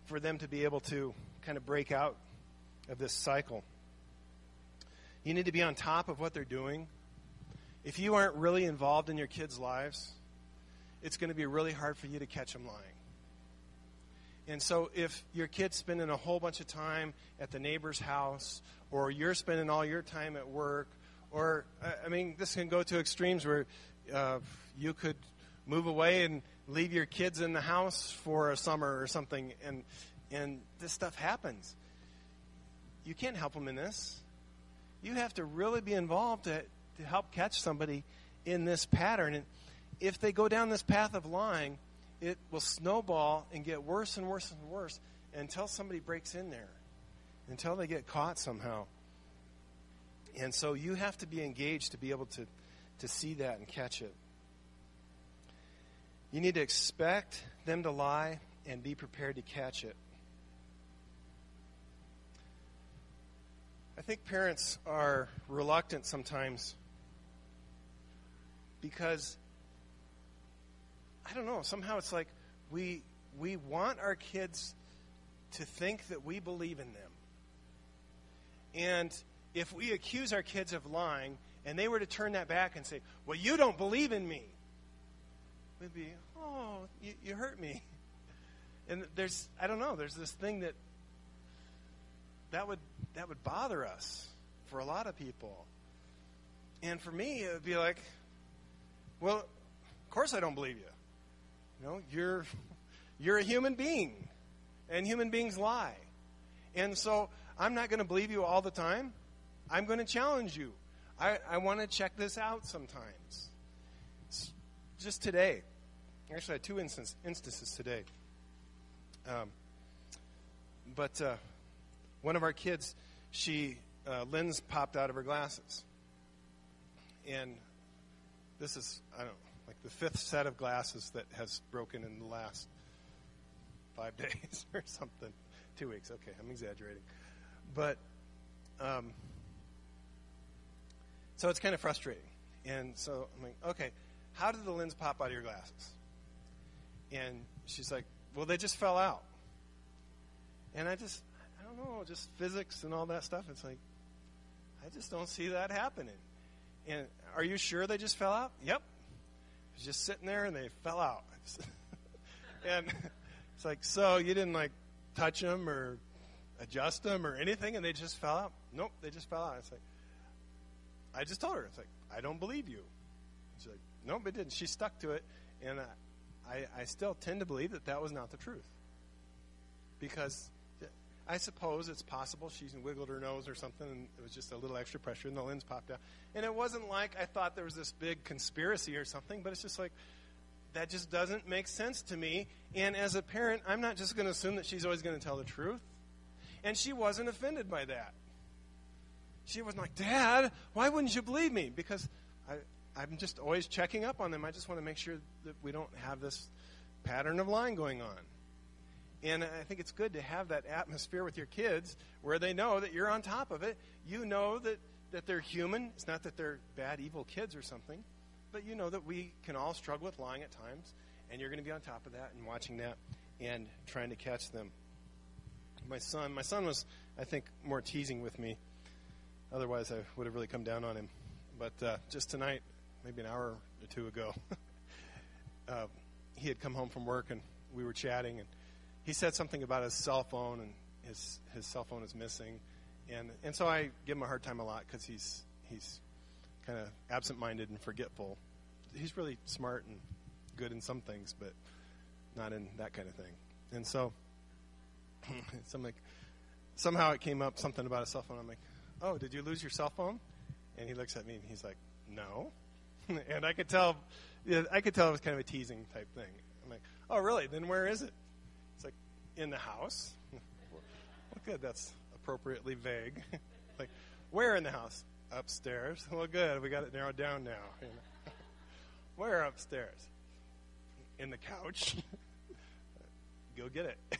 for them to be able to kind of break out of this cycle. You need to be on top of what they're doing. If you aren't really involved in your kids' lives, it's going to be really hard for you to catch them lying. And so if your kid's spending a whole bunch of time at the neighbor's house, or you're spending all your time at work, or, I mean, this can go to extremes where uh, you could move away and leave your kids in the house for a summer or something, and and this stuff happens. You can't help them in this. You have to really be involved to, to help catch somebody in this pattern. And if they go down this path of lying, it will snowball and get worse and worse and worse until somebody breaks in there, until they get caught somehow. And so you have to be engaged to be able to, to see that and catch it. You need to expect them to lie and be prepared to catch it. I think parents are reluctant sometimes because, I don't know, somehow it's like we we want our kids to think that we believe in them. And if we accuse our kids of lying and they were to turn that back and say, well, you don't believe in me, we'd be, oh, you, you hurt me. And there's, I don't know, there's this thing that that would that would bother us for a lot of people. And for me, it would be like, well, of course I don't believe you. You know, you're you're a human being, and human beings lie. And so I'm not going to believe you all the time. I'm going to challenge you. I, I want to check this out sometimes. It's just today. Actually, I had two instance, instances today. Um, but uh, one of our kids, she, uh, lens popped out of her glasses. And this is, I don't know, like the fifth set of glasses that has broken in the last five days or something. Two weeks, okay, I'm exaggerating. But, um, so it's kind of frustrating. And so I'm like, okay, how did the lens pop out of your glasses? And she's like, well, they just fell out. And I just, I don't know, just physics and all that stuff. It's like, I just don't see that happening. And are you sure they just fell out? Yep. It was just sitting there and they fell out. And it's like, so you didn't like touch them or adjust them or anything and they just fell out? Nope, they just fell out. It's like, I just told her, it's like, I don't believe you. She's like, nope, it didn't. She stuck to it. And I, I, I still tend to believe that that was not the truth. Because I suppose it's possible she wiggled her nose or something and it was just a little extra pressure and the lens popped out. And it wasn't like I thought there was this big conspiracy or something, but it's just like, that just doesn't make sense to me. And as a parent, I'm not just going to assume that she's always going to tell the truth. And she wasn't offended by that. She wasn't like, Dad, why wouldn't you believe me? Because I, I'm just always checking up on them. I just want to make sure that we don't have this pattern of lying going on. And I think it's good to have that atmosphere with your kids where they know that you're on top of it. You know that, that they're human. It's not that they're bad, evil kids or something. But you know that we can all struggle with lying at times. And you're going to be on top of that and watching that and trying to catch them. My son, my son was, I think, more teasing with me. Otherwise, I would have really come down on him. But uh, just tonight, maybe an hour or two ago, uh, he had come home from work and we were chatting. And he said something about his cell phone and his his cell phone is missing. And and so I give him a hard time a lot because he's he's kind of absent-minded and forgetful. He's really smart and good in some things, but not in that kind of thing. And so, so I'm like, somehow it came up something about a cell phone. I'm like, oh, did you lose your cell phone? And he looks at me and he's like, no. And I could tell, yeah, I could tell it was kind of a teasing type thing. I'm like, oh, really? Then where is it? It's like, in the house. Well, good. That's appropriately vague. Like, where in the house? Upstairs. Well, good. We got it narrowed down now. You know? Where upstairs? In the couch. Go get it.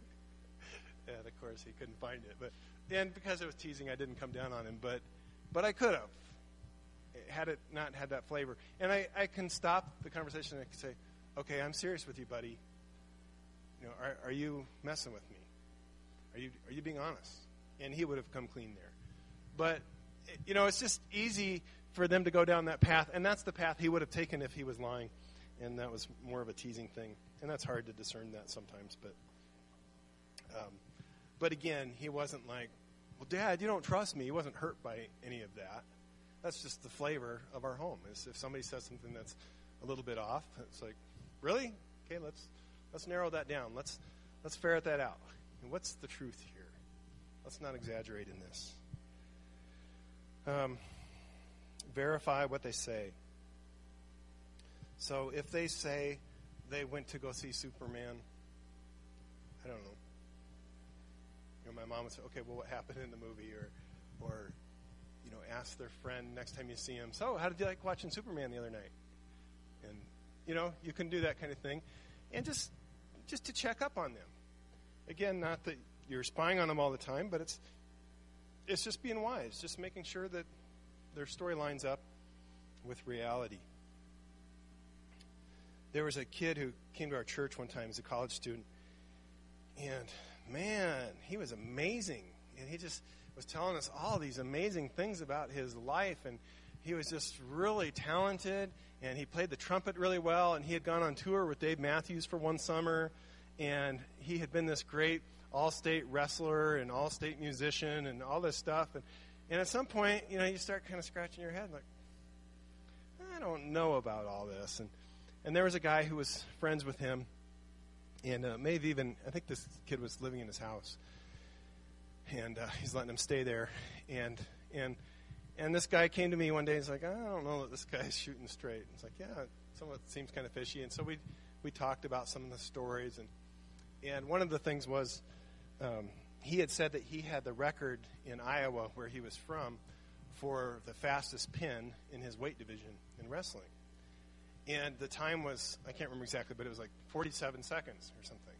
And of course he couldn't find it. But and because it was teasing, I didn't come down on him. But but I could have, had it not had that flavor. And I, I can stop the conversation and I can say, okay, I'm serious with you, buddy. You know, are, are you messing with me? Are you are you being honest? And he would have come clean there. But, you know, it's just easy for them to go down that path, and that's the path he would have taken if he was lying, and that was more of a teasing thing. And that's hard to discern that sometimes. But, um, but again, he wasn't like, well, Dad, you don't trust me. He wasn't hurt by any of that. That's just the flavor of our home. Is if somebody says something that's a little bit off, it's like, really? Okay, let's let's narrow that down. Let's let's ferret that out. And what's the truth here? Let's not exaggerate in this. Um, verify what they say. So if they say they went to go see Superman, I don't know. You know, my mom would say, okay, well, what happened in the movie? Or, or, you know, ask their friend next time you see him, so how did you like watching Superman the other night? And, you know, you can do that kind of thing. And just just to check up on them. Again, not that you're spying on them all the time, but it's it's just being wise, just making sure that their story lines up with reality. There was a kid who came to our church one time as a college student, and man, he was amazing. And he just was telling us all these amazing things about his life, and he was just really talented, and he played the trumpet really well, and he had gone on tour with Dave Matthews for one summer, and he had been this great all-state wrestler and all-state musician and all this stuff. And, and at some point, you know, you start kind of scratching your head like, I don't know about all this. And and there was a guy who was friends with him, and uh, maybe even, I think this kid was living in his house, and uh, he's letting him stay there. And and and this guy came to me one day. He's like, I don't know that this guy's shooting straight. And it's like, yeah, some of it seems kind of fishy. And so we we talked about some of the stories, and and one of the things was, Um, he had said that he had the record in Iowa, where he was from, for the fastest pin in his weight division in wrestling. And the time was, I can't remember exactly, but it was like forty-seven seconds or something.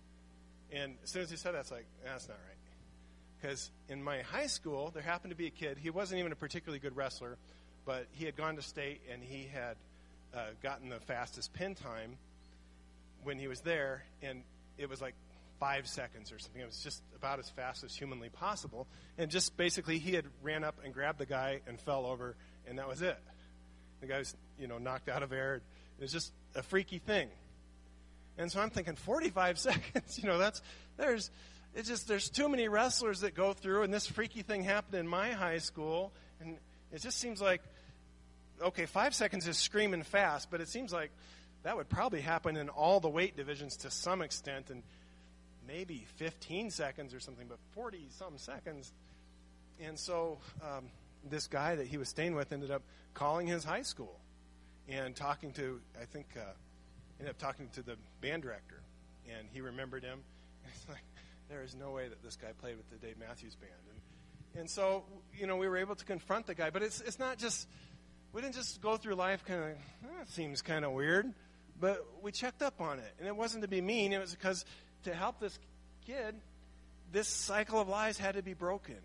And as soon as he said that, it's like, that's not right. Because in my high school, there happened to be a kid, he wasn't even a particularly good wrestler, but he had gone to state and he had uh, gotten the fastest pin time when he was there, and it was like five seconds or something. It was just about as fast as humanly possible. And just basically he had ran up and grabbed the guy and fell over, and that was it. The guy was, you know, knocked out of air. It was just a freaky thing. And so I'm thinking forty-five seconds, you know, that's, there's, it's just, there's too many wrestlers that go through, and this freaky thing happened in my high school, and it just seems like, okay, five seconds is screaming fast, but it seems like that would probably happen in all the weight divisions to some extent, and maybe fifteen seconds or something, but forty-some seconds. And so um, this guy that he was staying with ended up calling his high school and talking to, I think, uh, ended up talking to the band director, and he remembered him. And it's like, there is no way that this guy played with the Dave Matthews Band. And, and so, you know, we were able to confront the guy, but it's it's not just, we didn't just go through life kind of, oh, that seems kind of weird, but we checked up on it. And it wasn't to be mean, it was because to help this kid, this cycle of lies had to be broken.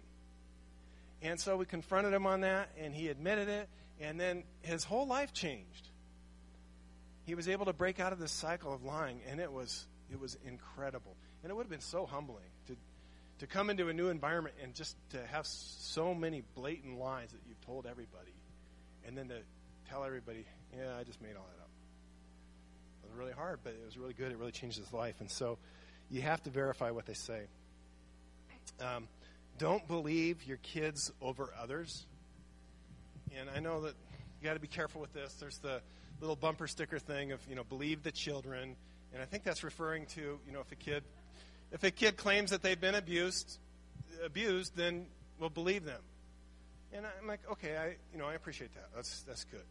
And so we confronted him on that, and he admitted it, and then his whole life changed. He was able to break out of this cycle of lying, and it was it was incredible. And it would have been so humbling to to come into a new environment and just to have so many blatant lies that you've told everybody, and then to tell everybody, yeah, I just made all that up. It was really hard, but it was really good. It really changed his life. And so you have to verify what they say. Um, don't believe your kids over others. And I know that you got to be careful with this. There's the little bumper sticker thing of, you know, believe the children. And I think that's referring to, you know, if a kid, if a kid claims that they've been abused, abused, then we'll believe them. And I'm like, okay, I, you know, I appreciate that. That's that's good.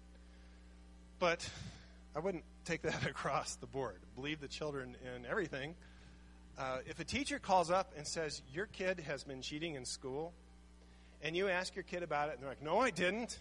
But I wouldn't take that across the board. Believe the children in everything. Uh, if a teacher calls up and says, your kid has been cheating in school, and you ask your kid about it, and they're like, no, I didn't,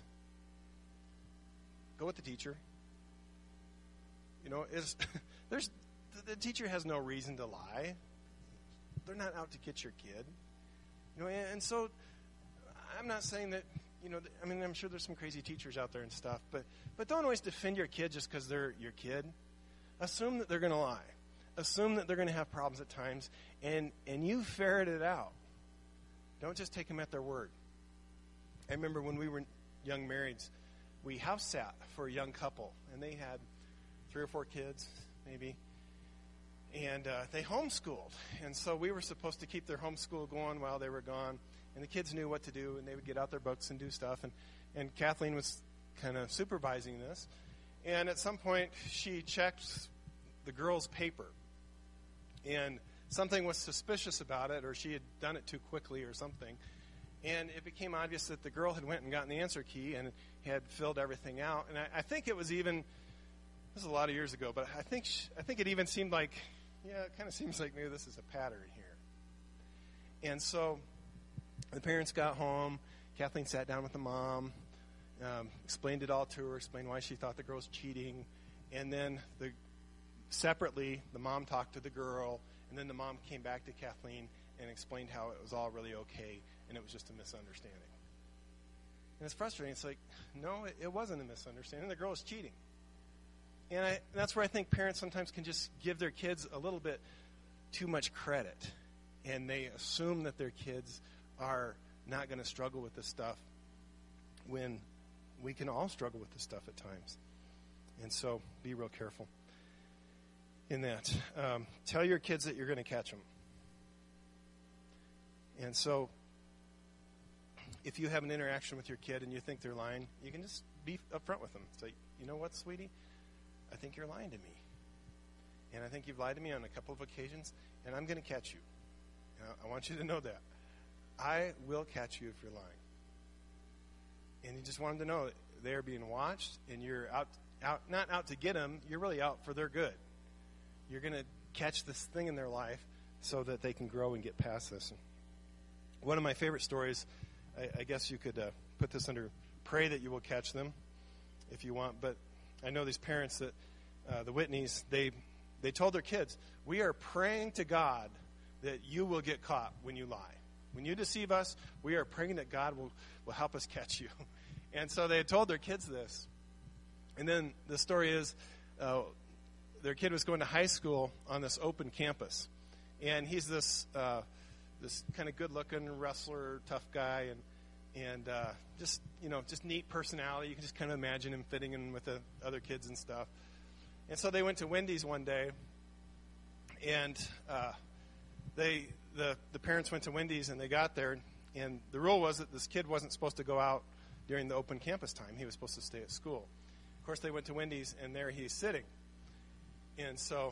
go with the teacher. You know, is there's the teacher has no reason to lie. They're not out to get your kid. You know, and, and so I'm not saying that, you know, I mean, I'm sure there's some crazy teachers out there and stuff, but, but don't always defend your kid just because they're your kid. Assume that they're going to lie. assume that they're going to have problems at times, and, and you ferret it out. Don't just take them at their word. I remember when we were young marrieds, we house sat for a young couple, and they had three or four kids, maybe, and uh, they homeschooled. And so we were supposed to keep their homeschool going while they were gone, and the kids knew what to do, and they would get out their books and do stuff, and, and Kathleen was kind of supervising this. And at some point, she checked the girls' paper, and something was suspicious about it, or she had done it too quickly or something. And it became obvious that the girl had went and gotten the answer key and had filled everything out. And I, I think it was even, this is a lot of years ago, but I think she, I think it even seemed like, yeah, it kind of seems like maybe this is a pattern here. And so the parents got home. Kathleen sat down with the mom, um, explained it all to her, explained why she thought the girl was cheating. And then the separately, the mom talked to the girl, and then the mom came back to Kathleen and explained how it was all really okay, and it was just a misunderstanding. And it's frustrating. It's like, no, it, it wasn't a misunderstanding. The girl was cheating. And I, that's where I think parents sometimes can just give their kids a little bit too much credit, and they assume that their kids are not going to struggle with this stuff when we can all struggle with this stuff at times. And so be real careful in that. Um, tell your kids that you're going to catch them. And so if you have an interaction with your kid and you think they're lying, you can just be upfront with them. Say, you know what, sweetie? I think you're lying to me. And I think you've lied to me on a couple of occasions, and I'm going to catch you. Now, I want you to know that. I will catch you if you're lying. And you just want them to know that they're being watched, and you're out, out not out to get them. You're really out for their good. You're going to catch this thing in their life so that they can grow and get past this. One of my favorite stories, I, I guess you could uh, put this under pray that you will catch them if you want, but I know these parents that, uh, the Whitneys, they they told their kids, we are praying to God that you will get caught when you lie. When you deceive us, we are praying that God will, will help us catch you. And so they had told their kids this. And then the story is, uh, their kid was going to high school on this open campus. And he's this uh, this kind of good-looking wrestler, tough guy, and and uh, just, you know, just neat personality. You can just kind of imagine him fitting in with the other kids and stuff. And so they went to Wendy's one day, and uh, they the the parents went to Wendy's, and they got there, and the rule was that this kid wasn't supposed to go out during the open campus time. He was supposed to stay at school. Of course, they went to Wendy's, and there he's sitting. And so,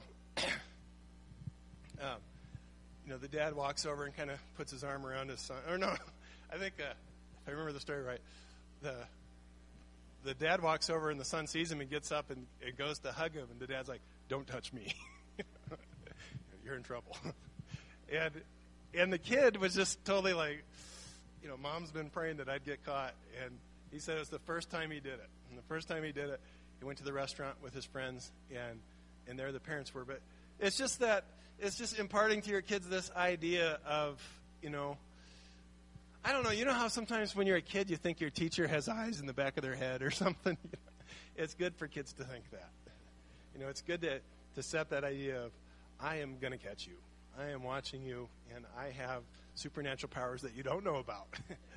um, you know, the dad walks over and kind of puts his arm around his son. Or no, I think, uh, if I remember the story right, the the dad walks over and the son sees him and gets up and, and goes to hug him. And the dad's like, don't touch me. You're in trouble. and and the kid was just totally like, you know, mom's been praying that I'd get caught. And he said it was the first time he did it. And the first time he did it, he went to the restaurant with his friends, and and there the parents were. But it's just that, it's just imparting to your kids this idea of, you know, I don't know, you know how sometimes when you're a kid you think your teacher has eyes in the back of their head or something? It's good for kids to think that. You know, it's good to, to set that idea of, I am going to catch you. I am watching you, and I have supernatural powers that you don't know about.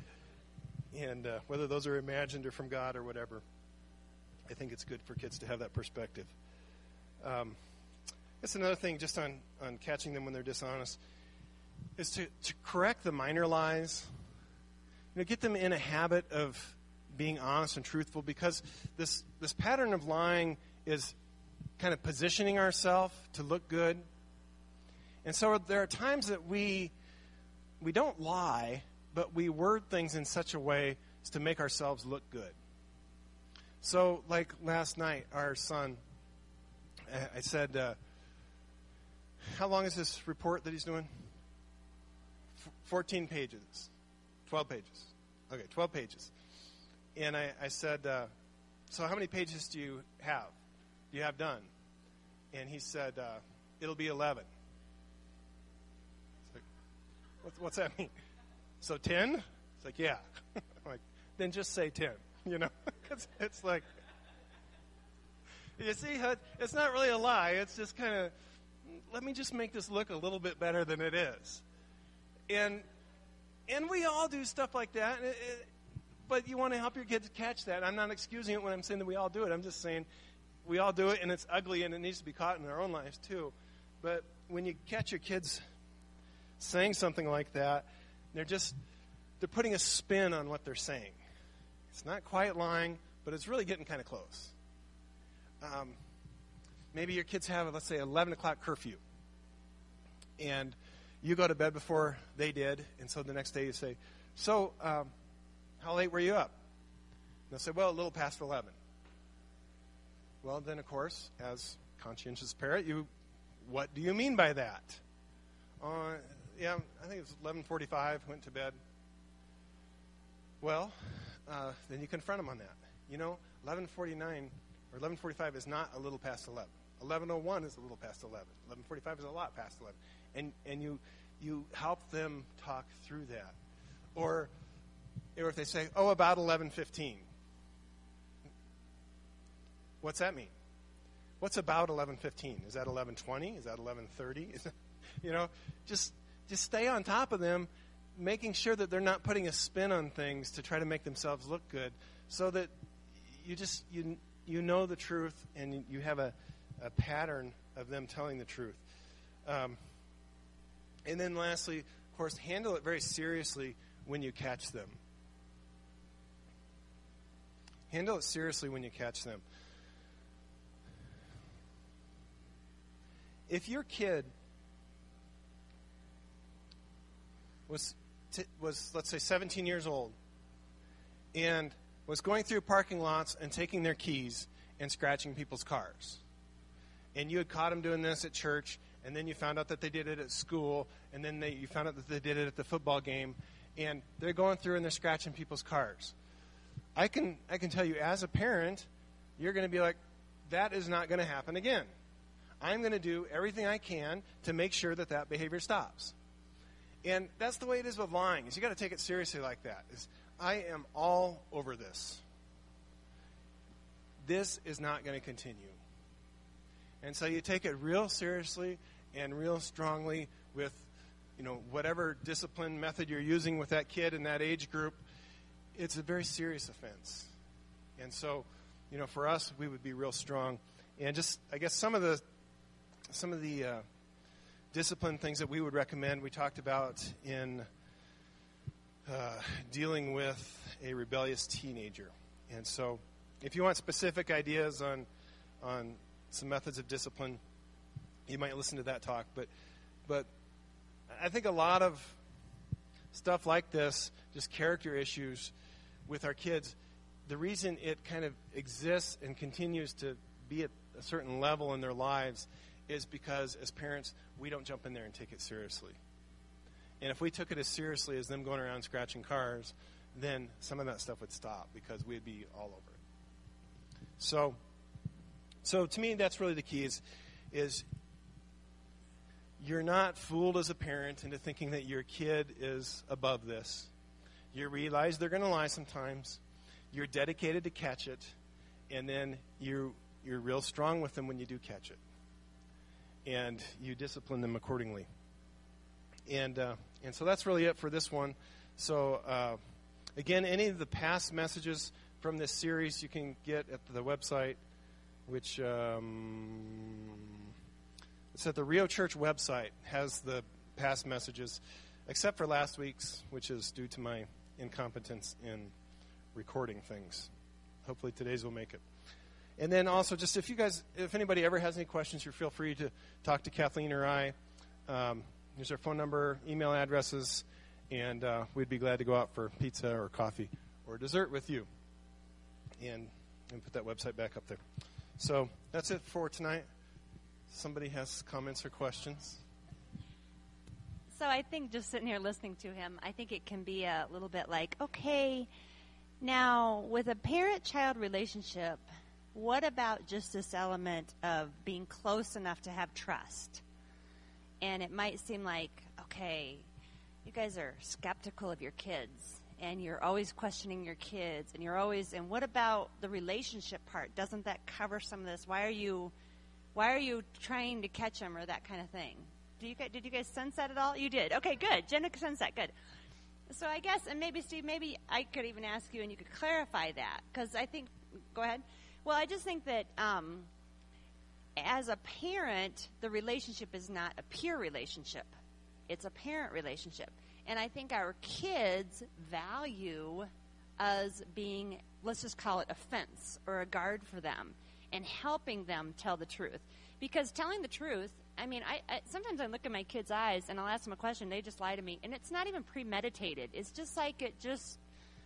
and uh, whether those are imagined or from God or whatever, I think it's good for kids to have that perspective. Um, that's another thing just on, on catching them when they're dishonest, is to, to correct the minor lies. You know, get them in a habit of being honest and truthful, because this this pattern of lying is kind of positioning ourselves to look good. And so there are times that we we don't lie, but we word things in such a way as to make ourselves look good. So, like last night, our son, I said, uh, how long is this report that he's doing? F- fourteen pages. twelve pages. Okay, twelve pages. And I, I said, uh, so how many pages do you have? Do you have done? And he said, uh, it'll be eleven. It's like, what's, what's that mean? So ten? It's like, yeah. I'm like, then just say ten, you know? it's, it's like, you see, how it's not really a lie. It's just kind of, let me just make this look a little bit better than it is. And and we all do stuff like that. It, it, but you want to help your kids catch that. I'm not excusing it when I'm saying that we all do it. I'm just saying we all do it, and it's ugly, and it needs to be caught in our own lives too. But when you catch your kids saying something like that, they're just they're putting a spin on what they're saying. It's not quite lying, but it's really getting kind of close. Um, maybe your kids have, let's say, eleven o'clock curfew, and you go to bed before they did, and so the next day you say, so um, how late were you up? And they'll say, well, a little past eleven. Well, then, of course, as conscientious parent, you, what do you mean by that? Uh, yeah, I think it was eleven forty-five, went to bed. Well, uh, then you confront them on that. You know, eleven forty-nine or eleven forty-five is not a little past eleven. eleven oh one is a little past eleven. eleven forty-five is a lot past eleven. And and you you help them talk through that. Or, or if they say, oh, about eleven fifteen. What's that mean? What's about eleven fifteen? Is that eleven twenty? Is that eleven thirty? You know, just just stay on top of them, making sure that they're not putting a spin on things to try to make themselves look good, so that you just you you know the truth and you have a, a pattern of them telling the truth. Um, and then lastly, of course, handle it very seriously when you catch them. Handle it seriously when you catch them. If your kid was, t- was let's say, seventeen years old and was going through parking lots and taking their keys and scratching people's cars, and you had caught them doing this at church, and then you found out that they did it at school, and then they, you found out that they did it at the football game, and they're going through and they're scratching people's cars, I can I can tell you as a parent, you're going to be like, that is not going to happen again. I'm going to do everything I can to make sure that that behavior stops. And that's the way it is with lying, is you got to take it seriously like that. Is I am all over this. This is not going to continue. And so you take it real seriously and real strongly with, you know, whatever discipline method you're using with that kid in that age group. It's a very serious offense. And so, you know, for us, we would be real strong. And just, I guess, some of the some of the uh, discipline things that we would recommend, we talked about in uh, dealing with a rebellious teenager. And so, if you want specific ideas on on some methods of discipline, you might listen to that talk. But, but I think a lot of stuff like this, just character issues with our kids, the reason it kind of exists and continues to be at a certain level in their lives is because as parents, we don't jump in there and take it seriously. And if we took it as seriously as them going around scratching cars, then some of that stuff would stop because we'd be all over it. So, so to me, that's really the key is, is you're not fooled as a parent into thinking that your kid is above this. You realize they're going to lie sometimes. You're dedicated to catch it. And then you, you're real strong with them when you do catch it. And you discipline them accordingly. And uh, and so that's really it for this one. So, uh, again, any of the past messages from this series you can get at the website, which um, it's at the Rio Church website, has the past messages, except for last week's, which is due to my incompetence in recording things. Hopefully today's will make it. And then also, just if you guys, if anybody ever has any questions, you feel free to talk to Kathleen or I. Um, here's our phone number, email addresses, and uh, we'd be glad to go out for pizza or coffee or dessert with you. And, and put that website back up there. So that's it for tonight. Somebody has comments or questions? So I think just sitting here listening to him, I think it can be a little bit like, okay, now with a parent-child relationship, what about just this element of being close enough to have trust? And it might seem like, okay, you guys are skeptical of your kids, and you're always questioning your kids, and you're always, and what about the relationship part? Doesn't that cover some of this? Why are you Why are you trying to catch him, or that kind of thing? Do you guys, did you guys sense that at all? You did. Okay, good. Jenna sensed that. Good. So I guess, and maybe, Steve, maybe I could even ask you and you could clarify that. Because I think, go ahead. Well, I just think that um, as a parent, the relationship is not a peer relationship. It's a parent relationship. And I think our kids value us being, let's just call it a fence or a guard for them, and helping them tell the truth. Because telling the truth, I mean, I, I sometimes I look at my kids' eyes and I'll ask them a question, they just lie to me. And it's not even premeditated. It's just like it just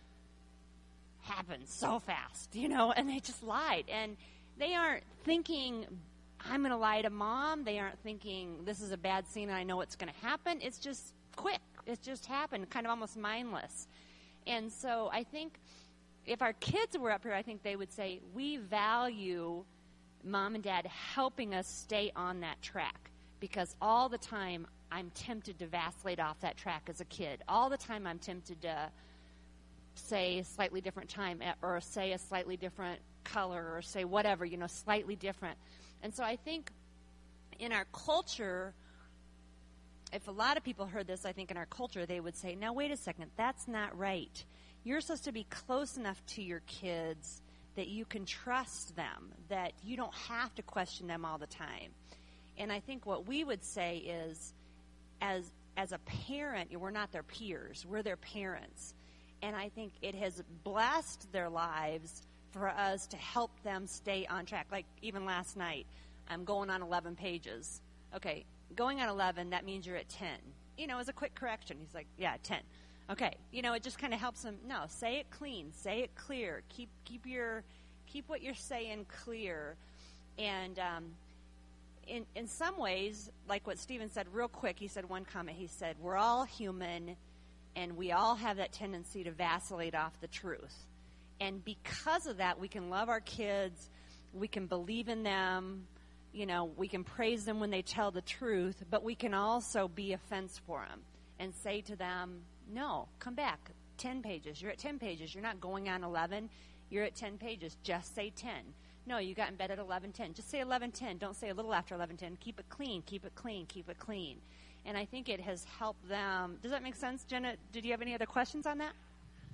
happens so fast, you know, and they just lied. And they aren't thinking, I'm going to lie to Mom. They aren't thinking, this is a bad scene and I know what's going to happen. It's just quick. It's just happened, kind of almost mindless. And so I think if our kids were up here, I think they would say, we value Mom and Dad helping us stay on that track, because all the time I'm tempted to vacillate off that track as a kid. All the time I'm tempted to say a slightly different time, or say a slightly different color, or say whatever, you know, slightly different. And so I think in our culture, if a lot of people heard this, I think in our culture, they would say, now, wait a second, that's not right. You're supposed to be close enough to your kids that you can trust them, that you don't have to question them all the time. And I think what we would say is, as as a parent, we're not their peers, we're their parents. And I think it has blessed their lives for us to help them stay on track. Like even last night, I'm going on eleven pages. Okay, going on eleven, that means you're at ten. You know, as a quick correction, he's like, yeah, ten. Okay, you know, it just kind of helps them. No, say it clean, say it clear. Keep keep your keep what you're saying clear. And um, in in some ways, like what Stephen said, real quick, he said one comment. He said, "We're all human, and we all have that tendency to vacillate off the truth. And because of that, we can love our kids, we can believe in them, you know, we can praise them when they tell the truth, but we can also be a fence for them and say to them, no, come back, ten pages. You're at ten pages. You're not going on eleven. You're at ten pages. Just say ten. No, you got in bed at eleven ten. Just say eleven ten. Don't say a little after eleven ten. Keep it clean. Keep it clean. Keep it clean." And I think it has helped them. Does that make sense, Jenna? Did you have any other questions on that?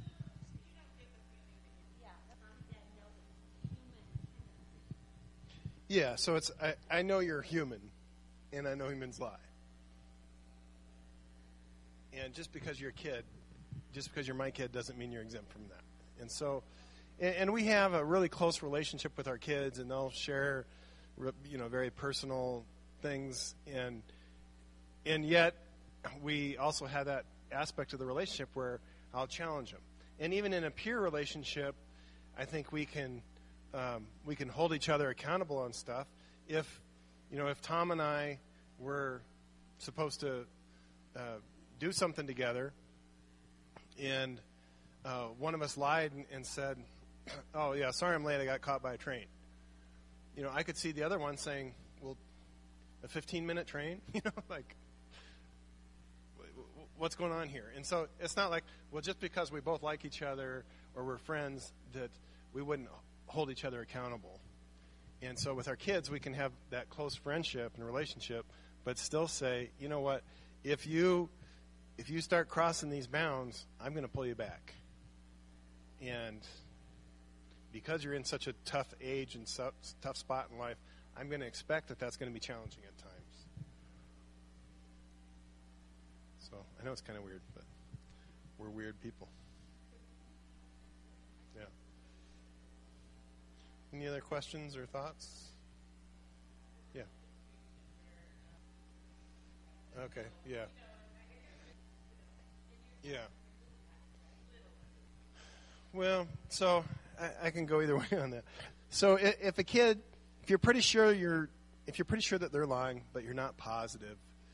Yeah, so it's I, I know you're human, and I know humans lie. And just because you're a kid, just because you're my kid, doesn't mean you're exempt from that. And so, and, and we have a really close relationship with our kids, and they'll share, you know, very personal things, and and yet we also have that aspect of the relationship where I'll challenge them. And even in a peer relationship, I think we can um, we can hold each other accountable on stuff. If you know, if Tom and I were supposed to uh, do something together, and uh, one of us lied and, and said, "Oh yeah, sorry I'm late. I got caught by a train." You know, I could see the other one saying, "Well, a fifteen minute train?" You know, like, what's going on here? And so it's not like, well, just because we both like each other or we're friends, that we wouldn't hold each other accountable. And so with our kids, we can have that close friendship and relationship, but still say, you know what, if you if you start crossing these bounds, I'm going to pull you back. And because you're in such a tough age and so, tough spot in life, I'm going to expect that that's going to be challenging at times. So I know it's kind of weird, but we're weird people. Yeah. Any other questions or thoughts? Yeah. Okay, yeah. Yeah. Well, so I, I can go either way on that. So if, if a kid, if you're pretty sure you're, if you're pretty sure that they're lying, but you're not positive,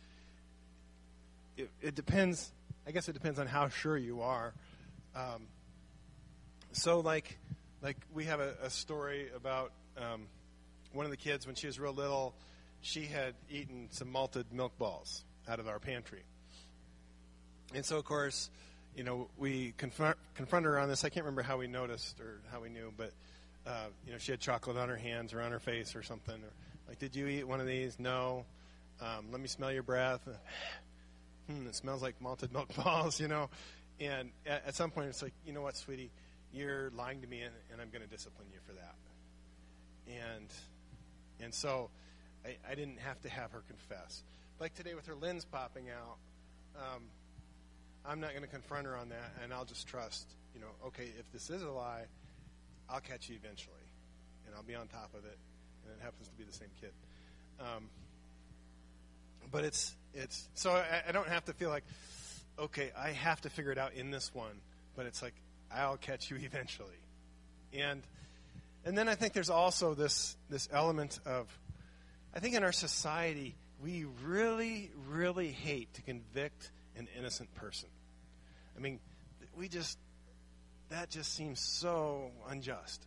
it, it depends. I guess it depends on how sure you are. Um, so like, like we have a, a story about um, one of the kids when she was real little. She had eaten some malted milk balls out of our pantry. And so, of course, you know, we confront, confront her on this. I can't remember how we noticed or how we knew, but, uh, you know, she had chocolate on her hands or on her face or something. Or Like, did you eat one of these? No. Um, let me smell your breath. Hmm, it smells like malted milk balls, you know. And at, at some point, it's like, you know what, sweetie, you're lying to me, and, and I'm going to discipline you for that. And and so I, I didn't have to have her confess. Like today with her lens popping out, um, I'm not going to confront her on that, and I'll just trust, you know, okay, if this is a lie, I'll catch you eventually, and I'll be on top of it, and it happens to be the same kid. Um, but it's, it's so I, I don't have to feel like, okay, I have to figure it out in this one, but it's like, I'll catch you eventually. And and then I think there's also this this element of, I think in our society, we really, really hate to convict an innocent person. I mean, we just, that just seems so unjust.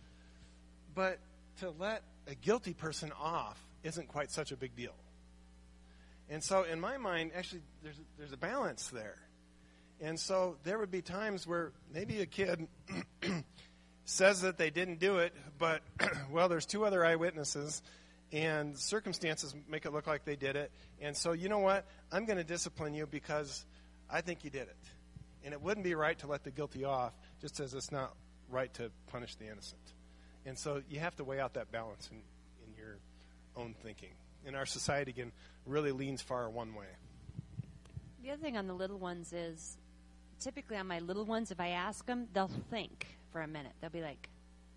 But to let a guilty person off isn't quite such a big deal. And so in my mind, actually, there's a, there's a balance there. And so there would be times where maybe a kid says that they didn't do it, but, well, there's two other eyewitnesses, and circumstances make it look like they did it. And so, you know what? I'm going to discipline you because I think you did it. And it wouldn't be right to let the guilty off, just as it's not right to punish the innocent. And so you have to weigh out that balance in, in your own thinking. And our society, again, really leans far one way. The other thing on the little ones is, typically on my little ones, if I ask them, they'll think for a minute. They'll be like,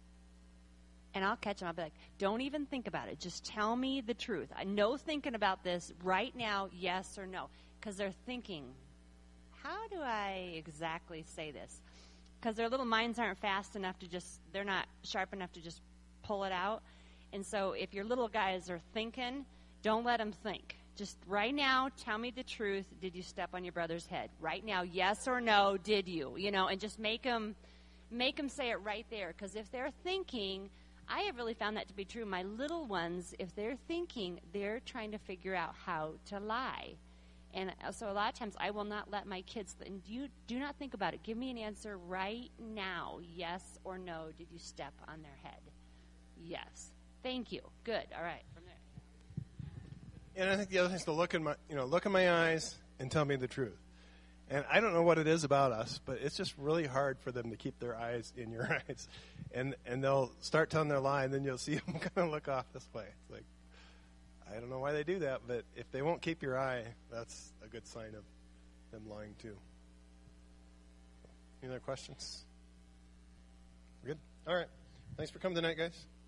and I'll catch them. I'll be like, don't even think about it. Just tell me the truth. I know thinking about this right now, yes or no. Because they're thinking, how do I exactly say this? Because their little minds aren't fast enough to just, they're not sharp enough to just pull it out. And so if your little guys are thinking, don't let them think. Just right now, tell me the truth. Did you step on your brother's head? Right now, yes or no, did you? You know, and just make them, make them say it right there. Because if they're thinking, I have really found that to be true. My little ones, if they're thinking, they're trying to figure out how to lie. And so a lot of times I will not let my kids, and you do not think about it. Give me an answer right now, yes or no. Did you step on their head? Yes. Thank you. Good. All right. From there. And I think the other thing is to look in my, you know, look in my eyes and tell me the truth. And I don't know what it is about us, but it's just really hard for them to keep their eyes in your eyes. And and they'll start telling their lie, and then you'll see them kind of look off this way. It's like, I don't know why they do that, but if they won't keep your eye, that's a good sign of them lying too. Any other questions? We're good? All right. Thanks for coming tonight, guys.